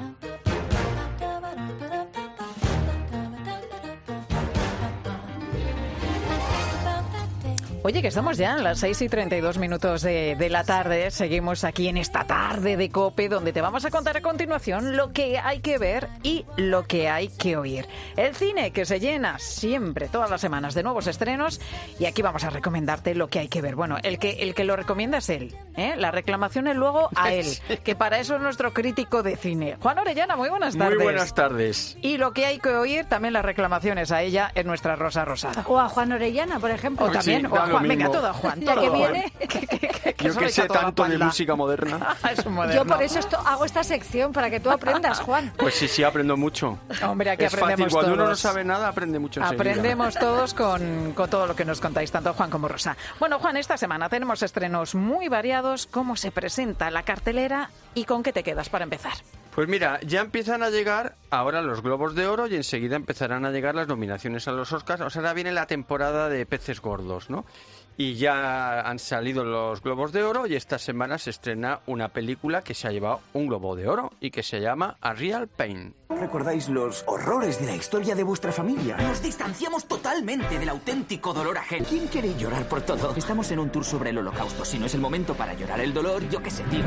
Oye, que estamos ya en las seis y treinta y dos minutos de, de la tarde. Seguimos aquí en esta tarde de COPE, donde te vamos a contar a continuación lo que hay que ver y lo que hay que oír. El cine, que se llena siempre, todas las semanas, de nuevos estrenos. Y aquí vamos a recomendarte lo que hay que ver. Bueno, el que, el que lo recomienda es él, ¿eh? La reclamación es luego a él, que para eso es nuestro crítico de cine. Juan Orellana, muy buenas tardes. Muy buenas tardes. Y lo que hay que oír, también las reclamaciones a ella, es nuestra Rosa Rosada. O a Juan Orellana, por ejemplo. O también, sí, o a Juan. mismo. Venga, todo a Juan. Ya todo que Juan. viene. que, que, que, que Yo que sé tanto de música moderna. es moderno. Yo por eso esto, hago esta sección, para que tú aprendas, Juan. Pues sí, sí, aprendo mucho. Hombre, aquí es aprendemos fácil. Cuando todos. uno no sabe nada, aprende mucho enseguida. Aprendemos todos con, con todo lo que nos contáis, tanto Juan como Rosa. Bueno, Juan, esta semana tenemos estrenos muy variados. ¿Cómo se presenta la cartelera y con qué te quedas para empezar? Pues mira, ya empiezan a llegar ahora los Globos de Oro y enseguida empezarán a llegar las nominaciones a los Oscars. O sea, ahora viene la temporada de peces gordos, ¿no? Y ya han salido los Globos de Oro y esta semana se estrena una película que se ha llevado un Globo de Oro y que se llama A Real Pain. ¿Recordáis los horrores de la historia de vuestra familia? Nos distanciamos totalmente del auténtico dolor ajeno. ¿Quién quiere llorar por todo? Estamos en un tour sobre el Holocausto. Si no es el momento para llorar el dolor, yo qué sé, tío.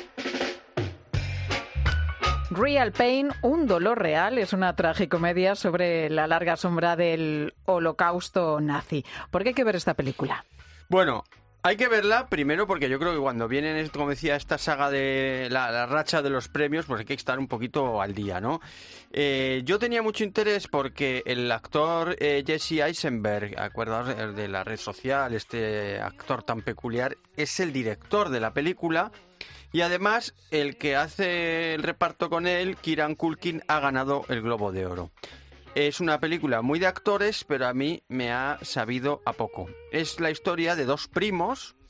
Real Pain, un dolor real, es una tragicomedia sobre la larga sombra del holocausto nazi. ¿Por qué hay que ver esta película? Bueno, hay que verla primero porque yo creo que cuando viene, como decía, esta saga de la, la racha de los premios, pues hay que estar un poquito al día, ¿no? Eh, yo tenía mucho interés porque el actor eh, Jesse Eisenberg, acuerdaos de la red social, este actor tan peculiar, es el director de la película. Y además, el que hace el reparto con él, Kieran Culkin, ha ganado el Globo de Oro. Es una película muy de actores, pero a mí me ha sabido a poco. Es la historia de dos primos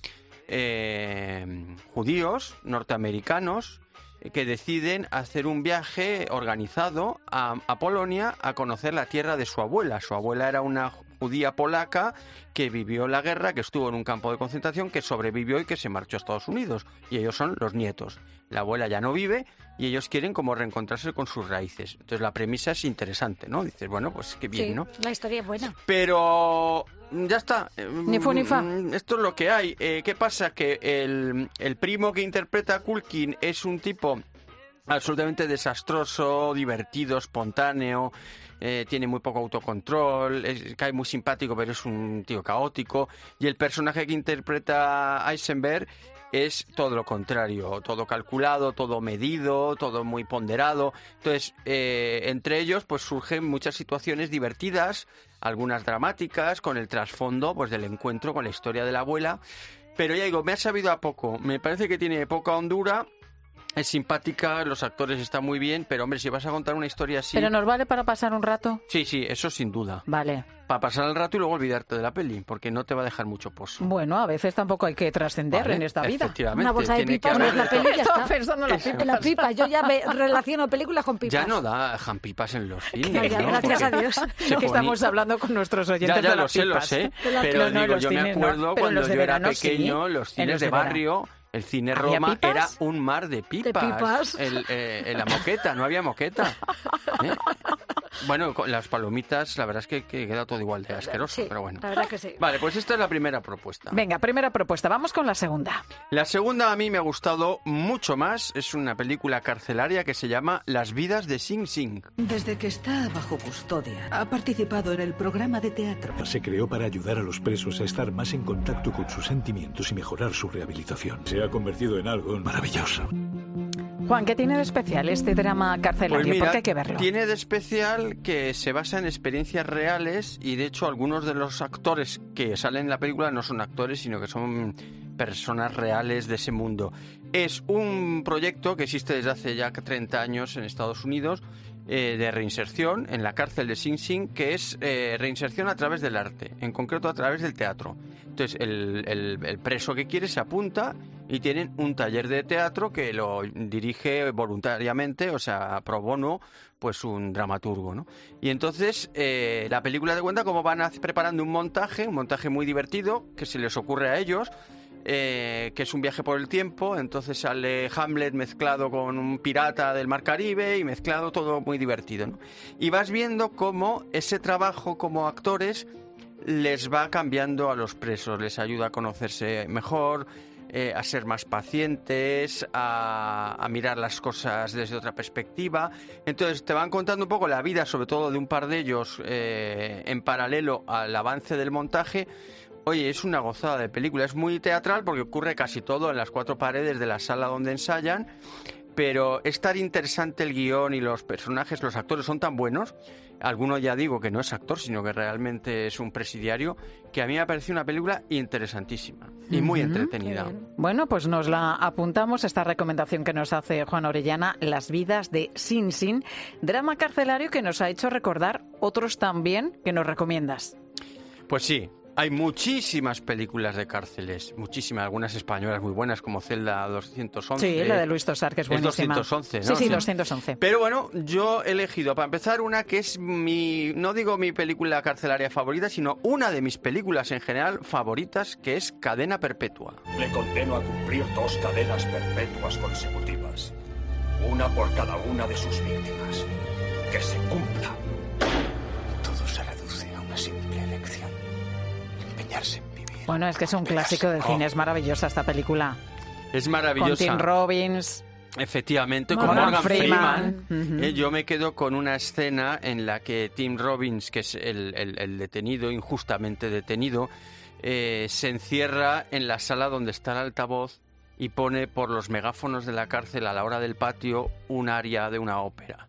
eh, judíos norteamericanos que deciden hacer un viaje organizado a, a Polonia a conocer la tierra de su abuela. Su abuela era una judía polaca que vivió la guerra, que estuvo en un campo de concentración, que sobrevivió y que se marchó a Estados Unidos. Y ellos son los nietos. La abuela ya no vive y ellos quieren como reencontrarse con sus raíces. Entonces la premisa es interesante, ¿no? Dices, bueno, pues qué bien, sí, ¿no? La historia es buena. Pero ya está. Ni fu ni fa. Esto es lo que hay. Eh, ¿Qué pasa? Que el, el primo que interpreta a Culkin es un tipo absolutamente desastroso, divertido, espontáneo, eh, tiene muy poco autocontrol, es, cae muy simpático, pero es un tío caótico. Y el personaje que interpreta Eisenberg es todo lo contrario, todo calculado, todo medido, todo muy ponderado. Entonces, eh, entre ellos pues surgen muchas situaciones divertidas, algunas dramáticas, con el trasfondo pues del encuentro con la historia de la abuela. Pero ya digo, me ha sabido a poco, me parece que tiene poca hondura. Es simpática, los actores están muy bien, pero hombre, si vas a contar una historia así... ¿Pero nos vale para pasar un rato? Sí, sí, eso sin duda. Vale. Para pasar el rato y luego olvidarte de la peli, porque no te va a dejar mucho pozo. Bueno, a veces tampoco hay que trascender Vale, en esta vida. efectivamente, Una bolsa de tiene pipas, que no es haber la de peli, todo. ya está. Estaba pensando en las Eso. pipas. La pipa, yo ya me relaciono películas con pipas. Ya no da jampipas en los cines, Vaya, ¿no? gracias Porque a Dios. se Que ponía- estamos hablando con nuestros oyentes Ya, ya de lo las sé, lo pipas. sé, De la- pero No, no, digo, los yo me cines no, acuerdo pero en cuando los de yo era verano sí. pequeño, los En cines los de de verano. barrio, el cine ¿Había Roma pipas? era un mar de pipas. pipas. El, eh, en la moqueta, no había moqueta. ¿Eh? Bueno, con las palomitas, la verdad es que, que queda todo igual de asqueroso, Sí, pero bueno. la verdad que sí. Vale, pues esta es la primera propuesta. Venga, primera propuesta. Vamos con la segunda. La segunda a mí me ha gustado mucho más. Es una película carcelaria que se llama Las vidas de Sing Sing. Desde que está bajo custodia, ha participado en el programa de teatro. Se creó para ayudar a los presos a estar más en contacto con sus sentimientos y mejorar su rehabilitación. Se ha convertido en algo maravilloso. Juan, ¿qué tiene de especial este drama carcelario? Pues mira, ¿Por qué hay que verlo? tiene de especial que se basa en experiencias reales y de hecho algunos de los actores que salen en la película no son actores, sino que son personas reales de ese mundo. Es un proyecto que existe desde hace ya treinta años en Estados Unidos, eh, de reinserción en la cárcel de Sing Sing, que es eh, reinserción a través del arte, en concreto a través del teatro. Entonces el, el, el preso que quiere se apunta y tienen un taller de teatro que lo dirige voluntariamente, o sea, pro bono, pues un dramaturgo, ¿no? Y entonces eh, la película te cuenta cómo van a- preparando un montaje, un montaje muy divertido que se les ocurre a ellos, eh, que es un viaje por el tiempo. Entonces sale Hamlet mezclado con un pirata del Mar Caribe y mezclado todo muy divertido, ¿no? Y vas viendo cómo ese trabajo como actores les va cambiando a los presos, les ayuda a conocerse mejor, eh, a ser más pacientes, a, a mirar las cosas desde otra perspectiva. Entonces te van contando un poco la vida, sobre todo de un par de ellos, eh, en paralelo al avance del montaje. Oye, es una gozada de película, es muy teatral porque ocurre casi todo en las cuatro paredes de la sala donde ensayan, pero es tan interesante el guión y los personajes, los actores son tan buenos, alguno ya digo que no es actor, sino que realmente es un presidiario, que a mí me ha parecido una película interesantísima y muy Ujú, entretenida. Bueno, pues nos la apuntamos, esta recomendación que nos hace Juan Orellana, Las vidas de Sing Sing, drama carcelario que nos ha hecho recordar otros también que nos recomiendas. Pues sí, hay muchísimas películas de cárceles, muchísimas, algunas españolas muy buenas como Celda doscientos once. Sí, la de Luis Tosar, que es buenísima. Es doscientos once, ¿no? Sí, sí, doscientos once. Pero bueno, yo he elegido para empezar una que es mi, no digo mi película carcelaria favorita, sino una de mis películas en general favoritas, que es Cadena Perpetua. Le condeno a cumplir dos cadenas perpetuas consecutivas, una por cada una de sus víctimas. Que se cumpla. Todo se reduce a una simple elección. Empeñarse en vivir. Bueno, es que es un clásico del cine, es maravillosa esta película. Es Con maravillosa. Tim Robbins. Efectivamente, con Morgan Morgan Freeman. Freeman. Eh, yo me quedo con una escena en la que Tim Robbins, que es el, el- el detenido, injustamente detenido, eh, se encierra en la sala donde está el altavoz y pone por los megáfonos de la cárcel a la hora del patio un aria de una ópera.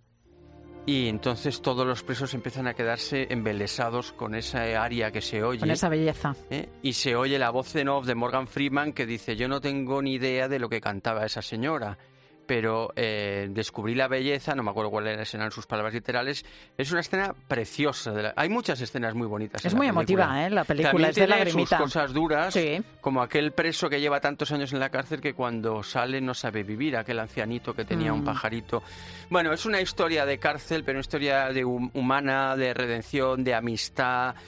Y entonces todos los presos empiezan a quedarse embelesados con esa aria que se oye. Con esa belleza. ¿eh? Y se oye la voz en off de Morgan Freeman que dice: yo no tengo ni idea de lo que cantaba esa señora, pero eh, descubrí la belleza, no me acuerdo cuáles eran sus palabras literales, es una escena preciosa. De la... Hay muchas escenas muy bonitas. Es en muy la emotiva, ¿eh? La película También es de tiene lagrimita. sus cosas duras, sí. como aquel preso que lleva tantos años en la cárcel que cuando sale no sabe vivir, aquel ancianito que tenía mm. un pajarito. Bueno, es una historia de cárcel, pero una historia de hum- humana, de redención, de amistad,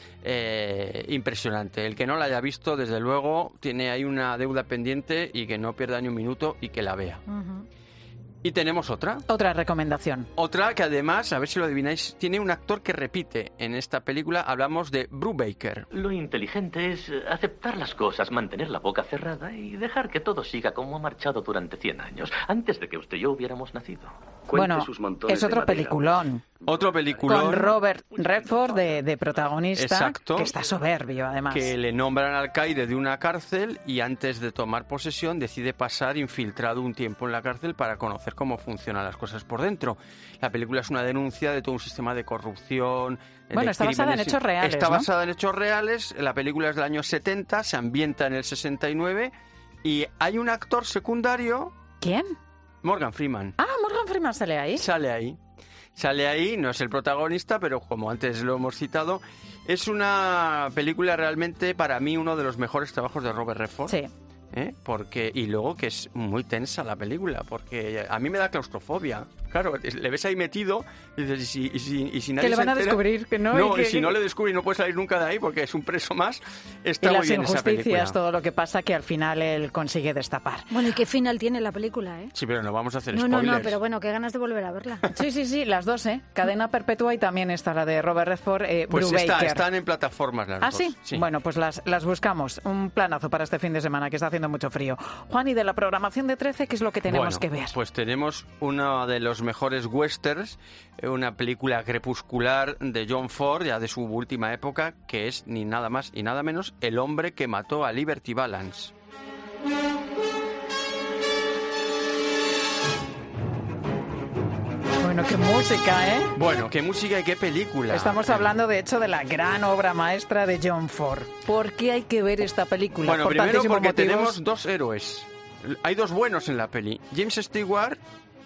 eh, impresionante. El que no la haya visto, desde luego, tiene ahí una deuda pendiente y que no pierda ni un minuto y que la vea. Uh-huh. Y tenemos otra. Otra recomendación. Otra que además, a ver si lo adivináis, tiene un actor que repite en esta película. Hablamos de Brubaker. Lo inteligente es aceptar las cosas, mantener la boca cerrada y dejar que todo siga como ha marchado durante cien años, antes de que usted y yo hubiéramos nacido. Cuente bueno, sus es otro peliculón. Otro peliculón. Con Robert Redford de, de protagonista. Exacto. Que está soberbio, además. Que le nombran alcaide de una cárcel y antes de tomar posesión decide pasar infiltrado un tiempo en la cárcel para conocer cómo funcionan las cosas por dentro. La película es una denuncia de todo un sistema de corrupción. Bueno, está basada en hechos reales, Está ¿no? basada en hechos reales. La película es del año setenta, se ambienta en el sesenta y nueve y hay un actor secundario. ¿Quién? Morgan Freeman. Ah, Morgan Freeman sale ahí. Sale ahí. Sale ahí, no es el protagonista, pero como antes lo hemos citado, es una película realmente, para mí, uno de los mejores trabajos de Robert Redford. Sí. ¿Eh? Porque, y luego que es muy tensa la película, porque a mí me da claustrofobia. Claro, le ves ahí metido y dices, y si, y si, y si nadie que le van se a entera, descubrir que no. No, y, que, y si no le descubren y no puede salir nunca de ahí porque es un preso más, está y muy las bien esa película. injusticias, todo lo que pasa que al final él consigue destapar. Bueno, ¿y qué final tiene la película, eh? Sí, pero no vamos a hacer no, spoilers. No, no, pero bueno, qué ganas de volver a verla. Sí, sí, sí, las dos, ¿eh? Cadena Perpetua y también está la de Robert Redford, eh, Pues Brubaker. está, están en plataformas las ¿Ah, dos. sí? sí? Bueno, pues las, las buscamos. Un planazo para este fin de semana que está haciendo mucho frío. Juan, y de la programación de trece, ¿qué es lo que tenemos bueno, que ver? Pues tenemos uno de los mejores westerns, una película crepuscular de John Ford, ya de su última época, que es ni nada más y nada menos El hombre que mató a Liberty Balance. Bueno, qué música, ¿eh? Bueno, qué música y qué película. Estamos hablando, de hecho, de la gran obra maestra de John Ford. ¿Por qué hay que ver esta película? Bueno, Por primero porque motivos. tenemos dos héroes. Hay dos buenos en la peli, James Stewart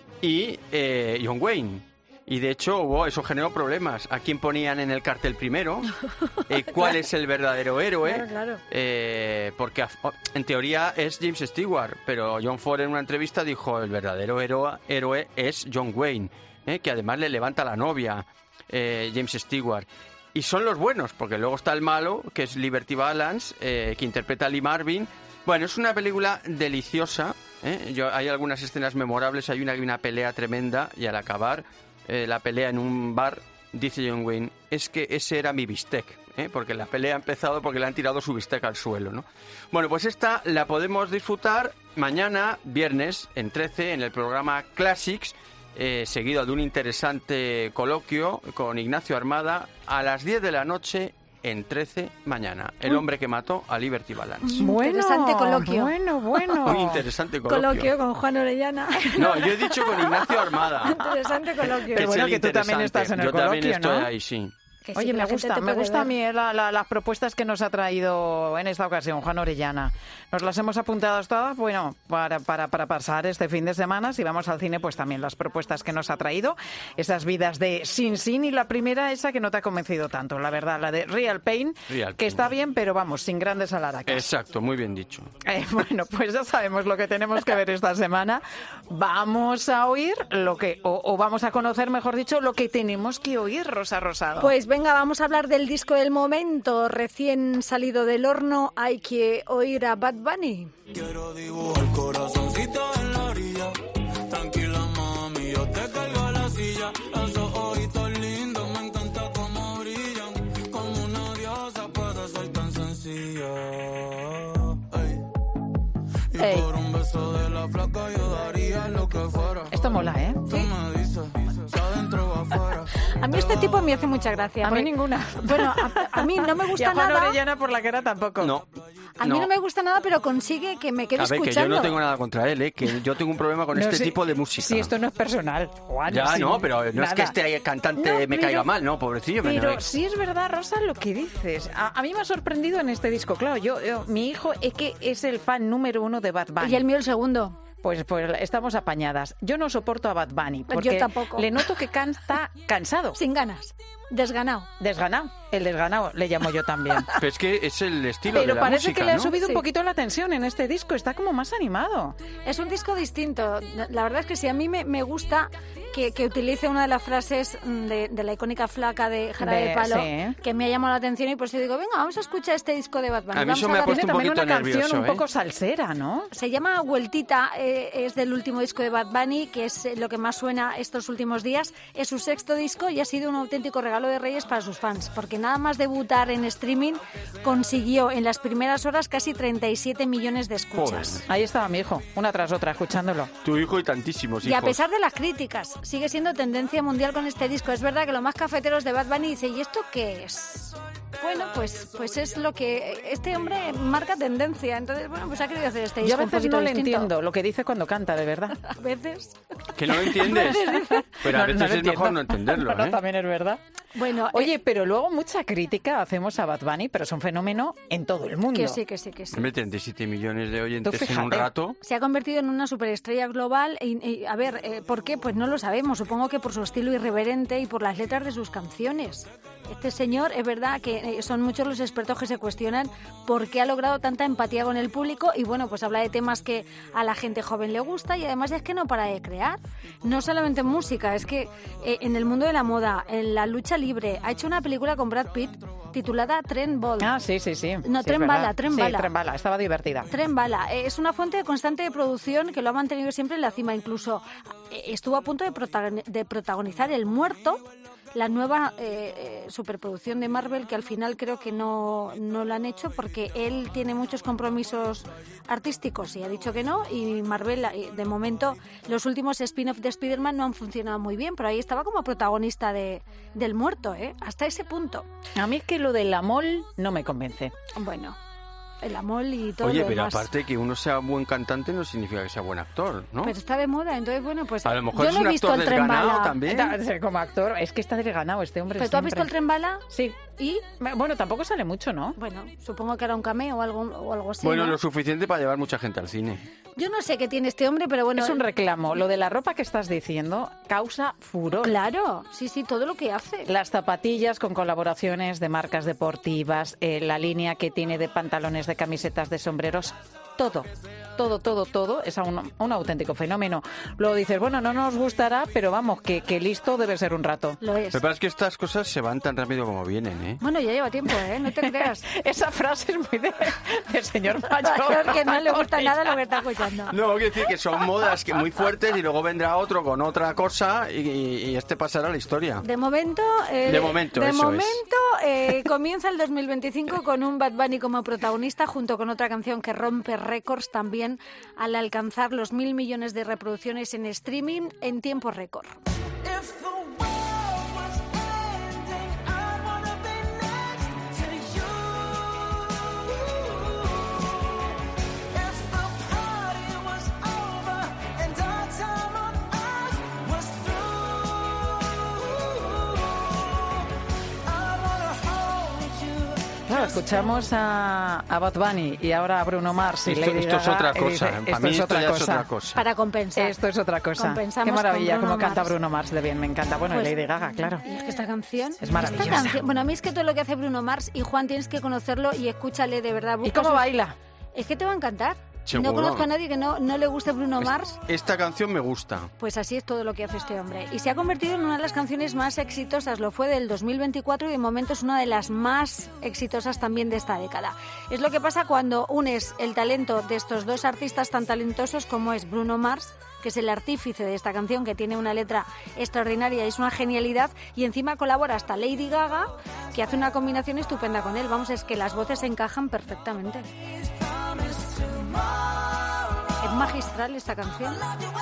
y eh, John Wayne. Y de hecho, oh, eso generó problemas. ¿A quién ponían en el cartel primero? Eh, ¿Cuál es el verdadero héroe? Claro, claro. Eh, porque en teoría es James Stewart, pero John Ford en una entrevista dijo el verdadero héroe, héroe es John Wayne, eh, que además le levanta a la novia, eh, James Stewart. Y son los buenos, porque luego está el malo, que es Liberty Balance, eh, que interpreta a Lee Marvin. Bueno, es una película deliciosa, ¿eh? Yo, hay algunas escenas memorables, hay una, una pelea tremenda y al acabar eh, la pelea en un bar, dice John Wayne, es que ese era mi bistec, ¿eh? Porque la pelea ha empezado porque le han tirado su bistec al suelo, ¿no? Bueno, pues esta la podemos disfrutar mañana, viernes, en trece, en el programa Classics, eh, seguido de un interesante coloquio con Ignacio Armada a las diez de la noche en trece mañana. El hombre que mató a Liberty Balance. Bueno, interesante coloquio. Bueno, bueno. Un interesante coloquio. Coloquio con Juan Orellana. No, yo he dicho con Ignacio Armada. Interesante coloquio. Que bueno, que tú también estás en el yo coloquio, también estoy ¿no? ahí, sí. Que sí, Oye, que me la gente gusta, te me puede gusta a ver. mí la, la, las propuestas que nos ha traído en esta ocasión Juan Orellana. Nos las hemos apuntado todas, bueno, para, para, para pasar este fin de semana. Si vamos al cine, pues también las propuestas que nos ha traído. Esas vidas de Sin Sin, y la primera, esa que no te ha convencido tanto, la verdad, la de Real Pain, Real que Pain. está bien, pero vamos, sin grandes alaracas. Exacto, muy bien dicho. Eh, bueno, pues ya sabemos lo que tenemos que ver esta semana. Vamos a oír lo que, o, o vamos a conocer, mejor dicho, lo que tenemos que oír, Rosa Rosado. Pues venga, vamos a hablar del disco del momento, recién salido del horno. Hay que oír a Bad Bunny. Quiero dibujar corazoncito en la orilla. Tranquila, mami, yo te cargo la silla. Esos ojitos lindos, me encanta cómo brillan. Como una diosa puede ser tan sencilla. Ey. Y Ey. por un beso de la flaca yo daría lo que fuera. Esto mola, ¿eh? Tú me dices, si adentro o afuera. A mí este tipo me hace mucha gracia. A mí porque- ninguna. Bueno, a, a mí no me Y a gusta Juan nada. Orellana por la cara tampoco. No. A mí no me gusta nada, pero consigue que me quede A ver, que yo escuchando. no tengo nada contra él, ¿eh? Que yo tengo un problema con No, este sí, tipo de música. Sí, esto no es personal, Juan. Ya, sí, no, pero no es que nada. este cantante No, me pero- caiga mal, no, pobrecillo. me- Pero no, sí es verdad, Rosa, lo que dices. A, a mí me ha sorprendido en este disco. Claro, yo, yo- mi hijo es que es el fan número uno de Bad Bunny. Y el mío el segundo. Pues, pues estamos apañadas. Yo no soporto a Bad Bunny porque Yo tampoco. le noto que canta cansado. Sin ganas. Desganado. Desganado. El desganado le llamo yo también. Pero es que es el estilo Pero de la parece música, que le ha ¿no? subido Sí. un poquito la tensión en este disco. Está como más animado. Es un disco distinto. La verdad es que sí, a mí me, me gusta que, que utilice una de las frases de, de la icónica flaca de Jarabe de, De- Palo, sí. que me ha llamado la atención y por eso digo, venga, vamos a escuchar este disco de Bad Bunny. A mí Vamos eso me ha darle- puesto un También poquito una canción nervioso, un ¿eh? poco salsera, ¿no? Se llama Vueltita, eh, es del último disco de Bad Bunny, que es eh, lo que más suena estos últimos días. Es su sexto disco y ha sido un auténtico regalo de Reyes para sus fans, porque nada más debutar en streaming consiguió en las primeras horas casi treinta y siete millones de escuchas. Ahí estaba mi hijo, una tras otra, escuchándolo. Tu hijo y tantísimos Y hijos. a pesar de las críticas, sigue siendo tendencia mundial con este disco. Es verdad que los más cafeteros de Bad Bunny dicen, ¿y esto qué es? Bueno, pues, pues es lo que... Este hombre marca tendencia. Entonces, bueno, pues ha querido hacer este disco Yo a un veces poquito no le distinto. entiendo lo que dice cuando canta, de verdad. A veces. Que no lo entiendes. Pero a No, veces no lo es mejor entiendo. no entenderlo, Pero ¿eh? también es verdad. Bueno, Oye, pero luego mucha crítica hacemos a Bad Bunny, pero es un fenómeno en todo el mundo. que sí, que sí, que sí. Hombre, treinta y siete millones de oyentes Tú en un fíjate. rato. Se ha convertido en una superestrella global. Y, y, a ver, eh, ¿por qué? Pues no lo sabemos. Supongo que por su estilo irreverente y por las letras de sus canciones. Este señor, es verdad que eh, son muchos los expertos que se cuestionan por qué ha logrado tanta empatía con el público. Y bueno, pues habla de temas que a la gente joven le gusta y además es que no para de crear. No solamente en música, es que eh, en el mundo de la moda, en la lucha libre, ha hecho una película con Brad Pitt titulada Tren Ball. Ah, sí, sí, sí. No, Sí, Tren es Bala, verdad. Tren Sí, Bala. Tren Bala, estaba divertida. Tren Bala. Eh, Es una fuente constante de producción que lo ha mantenido siempre en la cima. Incluso eh, estuvo a punto de, protagon- de protagonizar El Muerto, la nueva eh, eh, superproducción de Marvel, que al final creo que no, no la han hecho porque él tiene muchos compromisos artísticos y ha dicho que no. Y Marvel, eh, de momento, los últimos spin-off de Spider-Man no han funcionado muy bien, pero ahí estaba como protagonista de, del Muerto, ¿eh? Hasta ese punto. A mí es que lo del Amol no me convence. Bueno, el Amol y todo Oye, lo pero demás. aparte que uno sea buen cantante no significa que sea buen actor, ¿no? Pero está de moda, entonces bueno, pues A lo mejor yo es no un he visto actor el Tren desganado Bala. también. Como actor, es que está desganado este hombre. ¿Pero tú has visto el siempre. Tren Bala? Sí. ¿Y? Bueno, tampoco sale mucho, ¿no? Bueno, supongo que era un cameo o algo, o algo así. Bueno, ¿no? lo suficiente para llevar mucha gente al cine. Yo no sé qué tiene este hombre, pero bueno. Es un reclamo. Lo de la ropa que estás diciendo causa furor. Claro, sí, sí, todo lo que hace. Las zapatillas con colaboraciones de marcas deportivas, eh, la línea que tiene de pantalones, de camisetas, de sombreros, todo, todo, todo, todo es un, un auténtico fenómeno. Luego dices, bueno, no nos gustará, pero vamos, que, que listo debe ser un rato. Lo es. Lo que pasa es que estas cosas se van tan rápido como vienen, ¿eh? Bueno, ya lleva tiempo, ¿eh? No te creas. Esa frase es muy de, de señor mayor. Que no le gusta nada lo que está escuchando. No, quiero decir que son modas que muy fuertes y luego vendrá otro con otra cosa y, y- y este pasará a la historia. De momento, eh, De momento, de eso es. momento eh, comienza el dos mil veinticinco con un Bad Bunny como protagonista junto con otra canción que rompe récords también al alcanzar los mil millones de reproducciones en streaming en tiempo récord. Claro, escuchamos a, a Bad Bunny y ahora a Bruno Mars y Esto- Lady esto es Gaga, otra y cosa, dice, para esto mí es esto otra ya es cosa. otra cosa. Para compensar. Esto es otra cosa. Compensamos Qué maravilla con Bruno cómo canta Mars. Bruno Mars de bien, me encanta. Bueno, Pues- y Lady Gaga, claro. Y es que esta canción... Es maravillosa. esta canción- bueno, a mí es que todo lo que hace Bruno Mars, y Juan, tienes que conocerlo y escúchale de verdad. ¿Y busca cómo su- baila? Es que te va a encantar. Seguro. No conozco a nadie que no, no le guste Bruno Mars. Esta canción me gusta. Pues así es todo lo que hace este hombre. Y se ha convertido en una de las canciones más exitosas. Lo fue del dos mil veinticuatro y de momento es una de las más exitosas también de esta década. Es lo que pasa cuando unes el talento de estos dos artistas tan talentosos como es Bruno Mars, que es el artífice de esta canción, que tiene una letra extraordinaria y es una genialidad, y encima colabora hasta Lady Gaga, que hace una combinación estupenda con él. Vamos, es que las voces encajan perfectamente. Es magistral esta canción.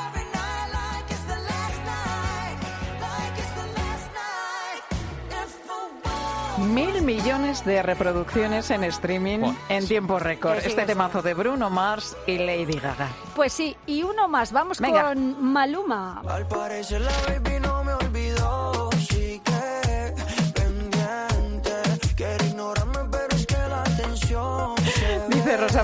Mil millones de reproducciones en streaming en tiempo récord. Que sí, Este que sí. temazo de Bruno Mars y Lady Gaga. Pues sí, y uno más. Vamos Venga. con Maluma. Al parecer la baby no me olvidó, sí que pendiente. Quiere ignorarme, pero es que la atención se Dice Rosa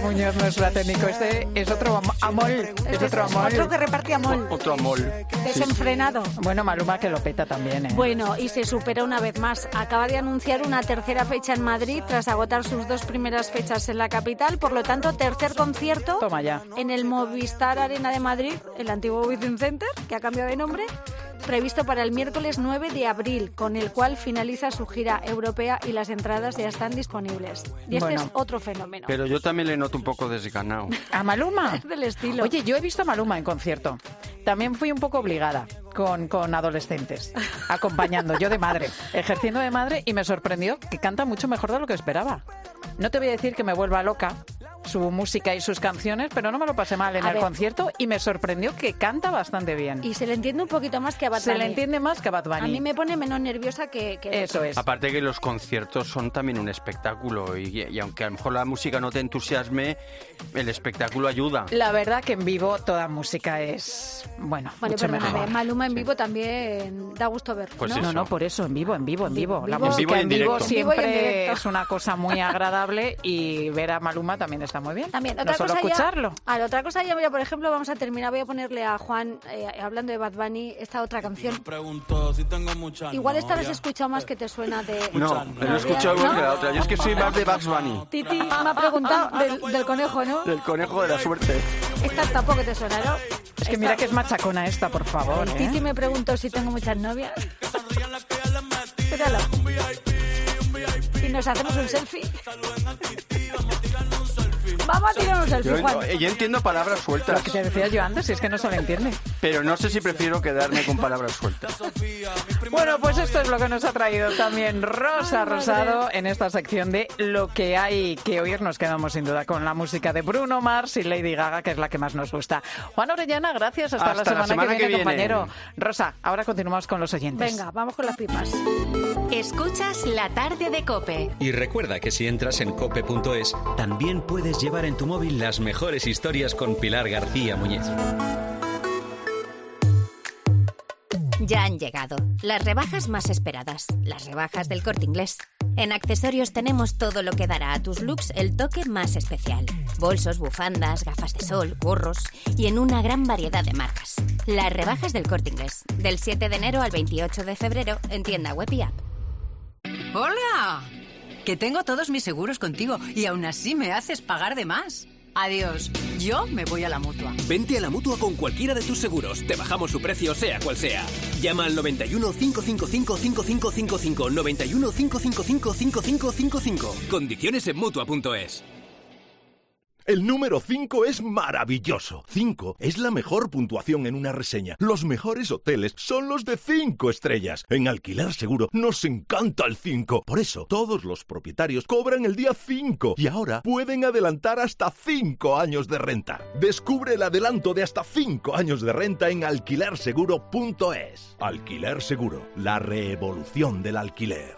Muñoz, nuestro técnico. Este es otro am- amol. Es Este otro es amol. otro que reparte amol. Otro amol. Desenfrenado. Bueno, Maluma que lo peta también, ¿eh? Bueno, y se supera una vez más. Acaba de anunciar una tercera fecha en Madrid tras agotar sus dos primeras fechas en la capital. Por lo tanto, tercer concierto Toma ya. en el Movistar Arena de Madrid, el antiguo Within Center, que ha cambiado de nombre, previsto para el miércoles nueve de abril, con el cual finaliza su gira europea y las entradas ya están disponibles. Y este Bueno. es otro fenómeno. Pero yo también le noto un poco desganado. ¿A Maluma? Es del estilo. Oye, yo he visto a Maluma en concierto. También fui un poco obligada con, con adolescentes, acompañando, yo de madre, ejerciendo de madre, y me sorprendió que canta mucho mejor de lo que esperaba. No te voy a decir que me vuelva loca su música y sus canciones, pero no me lo pasé mal en A el ver. concierto y me sorprendió que canta bastante bien. Y se le entiende un poquito más que a Bad Se Bunny. le entiende más que a Bad Bunny. A mí me pone menos nerviosa que... que Eso es. Aparte que los conciertos son también un espectáculo y, y aunque a lo mejor la música no te entusiasme, el espectáculo ayuda. La verdad que en vivo toda música es, bueno, Bueno, mucho perdóname, mejor. Maluma en vivo también da gusto ver, Pues ¿no? no, no, por eso, en vivo, en vivo, en vivo. La vivo- música En en vivo y vivo, en directo. Vivo y en siempre directo. es una cosa muy agradable y ver a Maluma también está muy bien. También, no otra solo cosa escucharlo. Ya, a la otra cosa ya, mira, por ejemplo, vamos a terminar, voy a ponerle a Juan, eh, hablando de Bad Bunny, esta otra canción. Pregunto si tengo mucha Igual esta la has novia. escuchado más que te suena de... No, lo he escuchado igual que la otra. Yo es que soy más de Bugs Bunny, Titi me ha preguntado del, del conejo, ¿no? del conejo de la suerte. Esta tampoco te suena, ¿no? Es que mira que es machacona esta, por favor. ¿eh? Titi me preguntó si tengo muchas novias. Espéralo. Y nos hacemos un selfie. Vamos a tirar un selfie, Yo, Juan. yo entiendo palabras sueltas, Lo que te decía yo antes, si es que no se le entiende. pero no sé si prefiero quedarme con palabras sueltas. Bueno, pues esto es lo que nos ha traído también Rosa Ay, madre. Rosado en esta sección de Lo que hay que oír. Nos quedamos sin duda con la música de Bruno Mars y Lady Gaga, que es la que más nos gusta. Juan Orellana, gracias. Hasta, Hasta la la semana, semana que, que viene, viene. compañero. Rosa, ahora continuamos con los oyentes. Venga, vamos con las pipas. Escuchas La Tarde de COPE. Y recuerda que si entras en cope punto es, también puedes llevar en tu móvil las mejores historias con Pilar García Muñiz. Ya han llegado las rebajas más esperadas, las rebajas del Corte Inglés. En accesorios tenemos todo lo que dará a tus looks el toque más especial. Bolsos, bufandas, gafas de sol, gorros y en una gran variedad de marcas. Las rebajas del Corte Inglés, del siete de enero al veintiocho de febrero en tienda web y app. ¡Hola! Que tengo todos mis seguros contigo y aún así me haces pagar de más. Adiós. Yo me voy a la Mutua. Vente a la Mutua con cualquiera de tus seguros. Te bajamos su precio sea cual sea. Llama al noventa y uno, cinco cinco cinco, cinco cinco cinco cinco. noventa y uno, cinco cinco cinco, cinco cinco cinco cinco. Condiciones en Mutua punto es. El número cinco es maravilloso. cinco es la mejor puntuación en una reseña. Los mejores hoteles son los de cinco estrellas. En Alquiler Seguro nos encanta el cinco. Por eso, todos los propietarios cobran el día cinco y ahora pueden adelantar hasta cinco años de renta. Descubre el adelanto de hasta cinco años de renta en alquiler seguro punto es. Alquiler Seguro, la revolución del alquiler.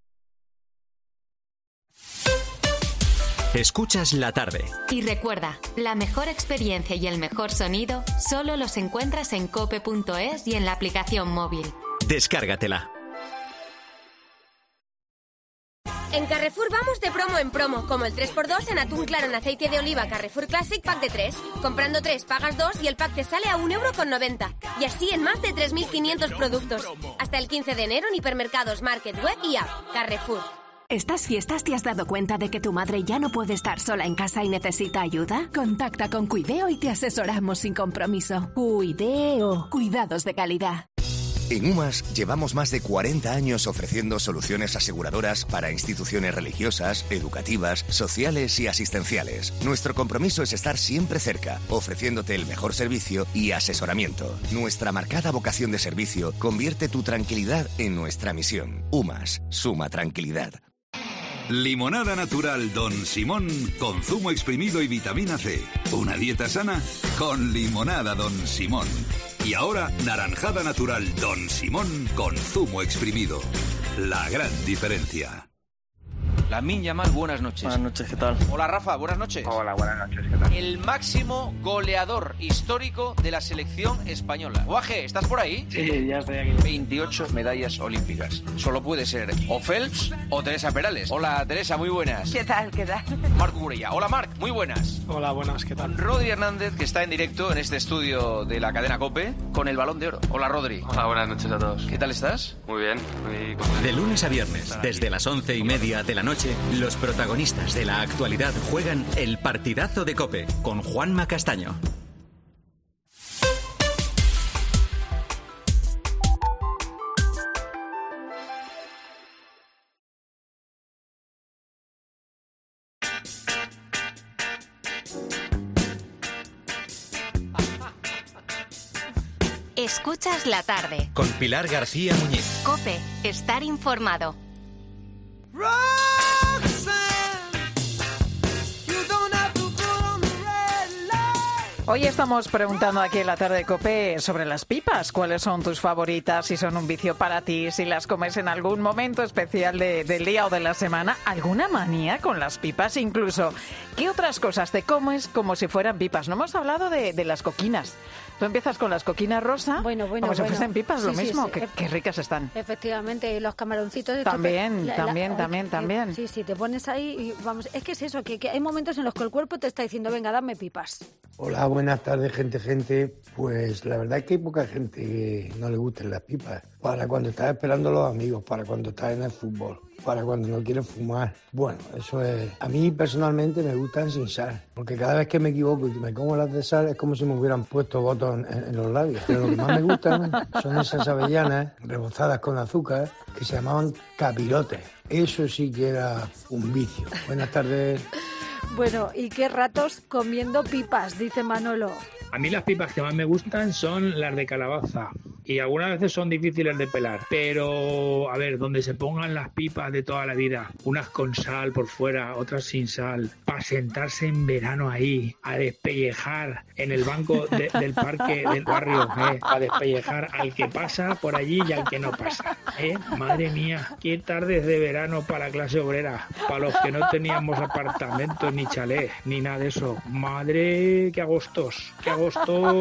Escuchas la tarde. Y recuerda, la mejor experiencia y el mejor sonido solo los encuentras en cope punto es y en la aplicación móvil. Descárgatela. En Carrefour vamos de promo en promo, como el tres por dos en atún claro en aceite de oliva Carrefour Classic pack de tres. Comprando tres pagas dos y el pack te sale a un euro con noventa. Y así en más de tres mil quinientos productos. Hasta el quince de enero en hipermercados, market, web y app. Carrefour. ¿Estas fiestas te has dado cuenta de que tu madre ya no puede estar sola en casa y necesita ayuda? Contacta con Cuideo y te asesoramos sin compromiso. Cuideo. Cuidados de calidad. En UMAS llevamos más de cuarenta años ofreciendo soluciones aseguradoras para instituciones religiosas, educativas, sociales y asistenciales. Nuestro compromiso es estar siempre cerca, ofreciéndote el mejor servicio y asesoramiento. Nuestra marcada vocación de servicio convierte tu tranquilidad en nuestra misión. UMAS, suma tranquilidad. Limonada natural Don Simón con zumo exprimido y vitamina C. Una dieta sana con limonada Don Simón. Y ahora naranjada natural Don Simón con zumo exprimido. La gran diferencia. Lamine Yamal, buenas noches. Buenas noches, ¿qué tal? Hola, Rafa, buenas noches. Hola, buenas noches, ¿qué tal? El máximo goleador histórico de la selección española. Guaje, ¿estás por ahí? Sí, ya estoy aquí. veintiocho medallas olímpicas. Solo puede ser o Phelps o Teresa Perales. Hola, Teresa, muy buenas. ¿Qué tal, qué tal? Marc Gurella. Hola, Marc, muy buenas. Hola, buenas, ¿qué tal? Rodri Hernández, que está en directo en este estudio de la cadena COPE con el Balón de Oro. Hola, Rodri. Hola, buenas noches a todos. ¿Qué tal estás? Muy bien, muy De lunes a viernes, desde las once y media de la noche, los protagonistas de la actualidad juegan el partidazo de COPE con Juanma Castaño. Escuchas la tarde. Con Pilar García Muñiz. COPE, estar informado. Hoy estamos preguntando aquí en la tarde de COPE sobre las pipas. ¿Cuáles son tus favoritas? Si son un vicio para ti, si las comes en algún momento especial de, del día o de la semana. ¿Alguna manía con las pipas? Incluso, ¿qué otras cosas te comes como si fueran pipas? No hemos hablado de, de las coquinas. Tú empiezas con las coquinas rosa, bueno, bueno, como si bueno. fuesen pipas, Sí, lo sí, mismo. sí. Qué, qué ricas están. Efectivamente, y los camaroncitos de También, tope- también, la- también, que- también. Sí, sí, te pones ahí y vamos. Es que es eso, que, que hay momentos en los que el cuerpo te está diciendo, venga, dame pipas. Hola, buenas tardes, gente, gente. Pues la verdad es que hay poca gente que no le gusten las pipas. Para cuando estás esperando a los amigos, para cuando estás en el fútbol, para cuando no quieres fumar. Bueno, eso es... A mí personalmente me gustan sin sal, porque cada vez que me equivoco y me como las de sal es como si me hubieran puesto votos en, en los labios. Pero lo que más me gustan son esas avellanas rebozadas con azúcar que se llamaban capirotes. Eso sí que era un vicio. Buenas tardes. Bueno, ¿y qué ratos comiendo pipas? Dice Manolo. A mí las pipas que más me gustan son las de calabaza y algunas veces son difíciles de pelar, pero a ver, donde se pongan las pipas de toda la vida, unas con sal por fuera, otras sin sal, para sentarse en verano ahí, a despellejar en el banco de- del parque del barrio, ¿eh? A despellejar al que pasa por allí y al que no pasa, ¿eh? Madre mía, qué tardes de verano para la clase obrera, para los que no teníamos apartamentos ni chalés, ni nada de eso. Madre, qué agostos, qué agostos,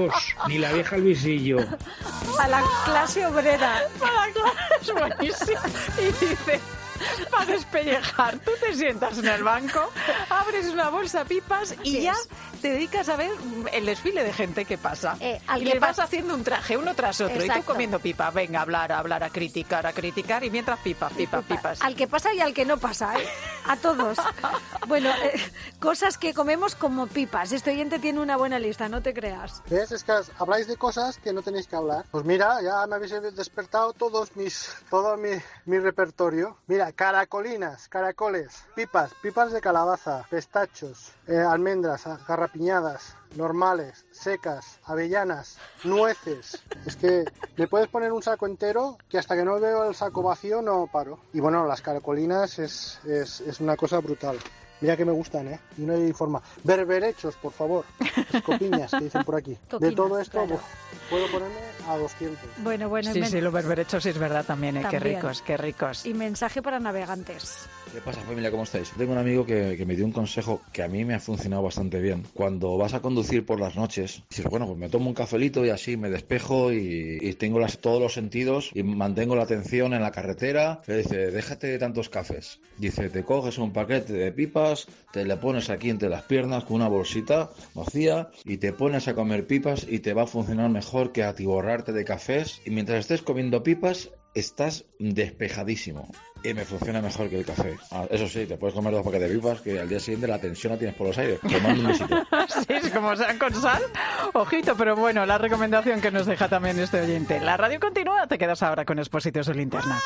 ni la vieja al visillo. A la clase obrera. Para la clase, es buenísimo. Y dice, para despellejar, tú te sientas en el banco, abres una bolsa pipas y Así ya es. te dedicas a ver el desfile de gente que pasa. Eh, al y que le vas pas- haciendo un traje uno tras otro y Exacto. tú comiendo pipas. Venga, a hablar, a hablar, a criticar, a criticar y mientras pipas, pipas, pipas. Al que pasa y al que no pasa, ¿eh? A todos. Bueno, eh, cosas que comemos como pipas. Este oyente tiene una buena lista, no te creas. ¿Ves? Es que habláis de cosas que no tenéis que hablar. Pues mira, ya me habéis despertado todos mis, todo mi, mi repertorio. Mira, caracolinas, caracoles, pipas, pipas de calabaza, pistachos, eh, almendras, garrapiñadas, normales, secas, avellanas, nueces. Es que me puedes poner un saco entero que hasta que no veo el saco vacío no paro. Y bueno, las caracolinas es, es, es una cosa brutal. Mira que me gustan, ¿eh? Y no hay forma. Berberechos, por favor. Escopiñas, que dicen por aquí. De Coquinas, todo esto, claro. uf, puedo ponerme a doscientos. Bueno, bueno. y Sí, men- sí, los berberechos sí es verdad también, ¿eh? Qué También. ricos, qué ricos. Y mensaje para navegantes. ¿Qué pasa, familia? ¿Cómo estáis? Tengo un amigo que, que me dio un consejo que a mí me ha funcionado bastante bien. Cuando vas a conducir por las noches, dices, bueno, pues me tomo un cafelito y así me despejo y, y tengo las, todos los sentidos y mantengo la atención en la carretera. Le dice, déjate de tantos cafés. Dice, te coges un paquete de pipas, te le pones aquí entre las piernas con una bolsita vacía y te pones a comer pipas y te va a funcionar mejor que atiborrarte de cafés. Y mientras estés comiendo pipas, estás despejadísimo. Y me funciona mejor que el café. Ah, eso sí, te puedes comer dos paquetes de pipas que al día siguiente la tensión la tienes por los aires. Te mando un besito. Sí, es como sean con sal, ojito, pero bueno, la recomendación que nos deja también este oyente. La radio continúa, te quedas ahora con Expósito su linterna.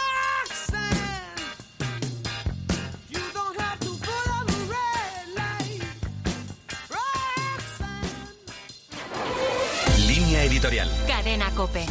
Línea editorial. Cadena COPE.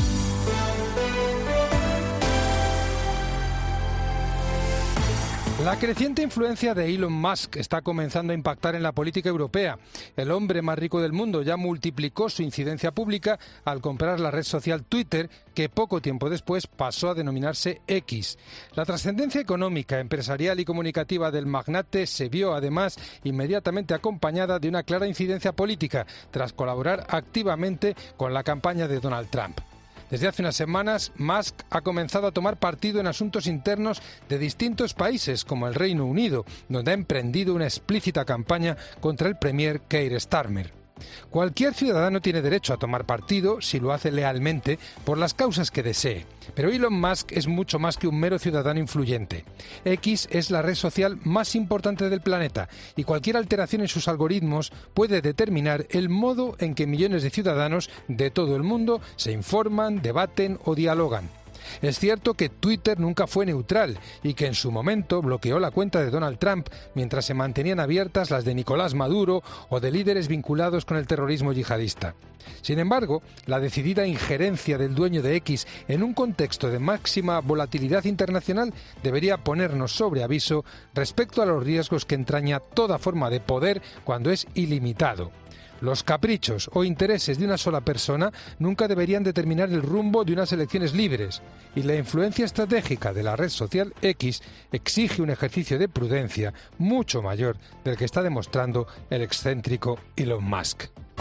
La creciente influencia de Elon Musk está comenzando a impactar en la política europea. El hombre más rico del mundo ya multiplicó su incidencia pública al comprar la red social Twitter, que poco tiempo después pasó a denominarse X. La trascendencia económica, empresarial y comunicativa del magnate se vio además inmediatamente acompañada de una clara incidencia política, tras colaborar activamente con la campaña de Donald Trump. Desde hace unas semanas, Musk ha comenzado a tomar partido en asuntos internos de distintos países, como el Reino Unido, donde ha emprendido una explícita campaña contra el premier Keir Starmer. Cualquier ciudadano tiene derecho a tomar partido, si lo hace lealmente, por las causas que desee. Pero Elon Musk es mucho más que un mero ciudadano influyente. X es la red social más importante del planeta y cualquier alteración en sus algoritmos puede determinar el modo en que millones de ciudadanos de todo el mundo se informan, debaten o dialogan. Es cierto que Twitter nunca fue neutral y que en su momento bloqueó la cuenta de Donald Trump mientras se mantenían abiertas las de Nicolás Maduro o de líderes vinculados con el terrorismo yihadista. Sin embargo, la decidida injerencia del dueño de X en un contexto de máxima volatilidad internacional debería ponernos sobre aviso respecto a los riesgos que entraña toda forma de poder cuando es ilimitado. Los caprichos o intereses de una sola persona nunca deberían determinar el rumbo de unas elecciones libres, y la influencia estratégica de la red social X exige un ejercicio de prudencia mucho mayor del que está demostrando el excéntrico Elon Musk.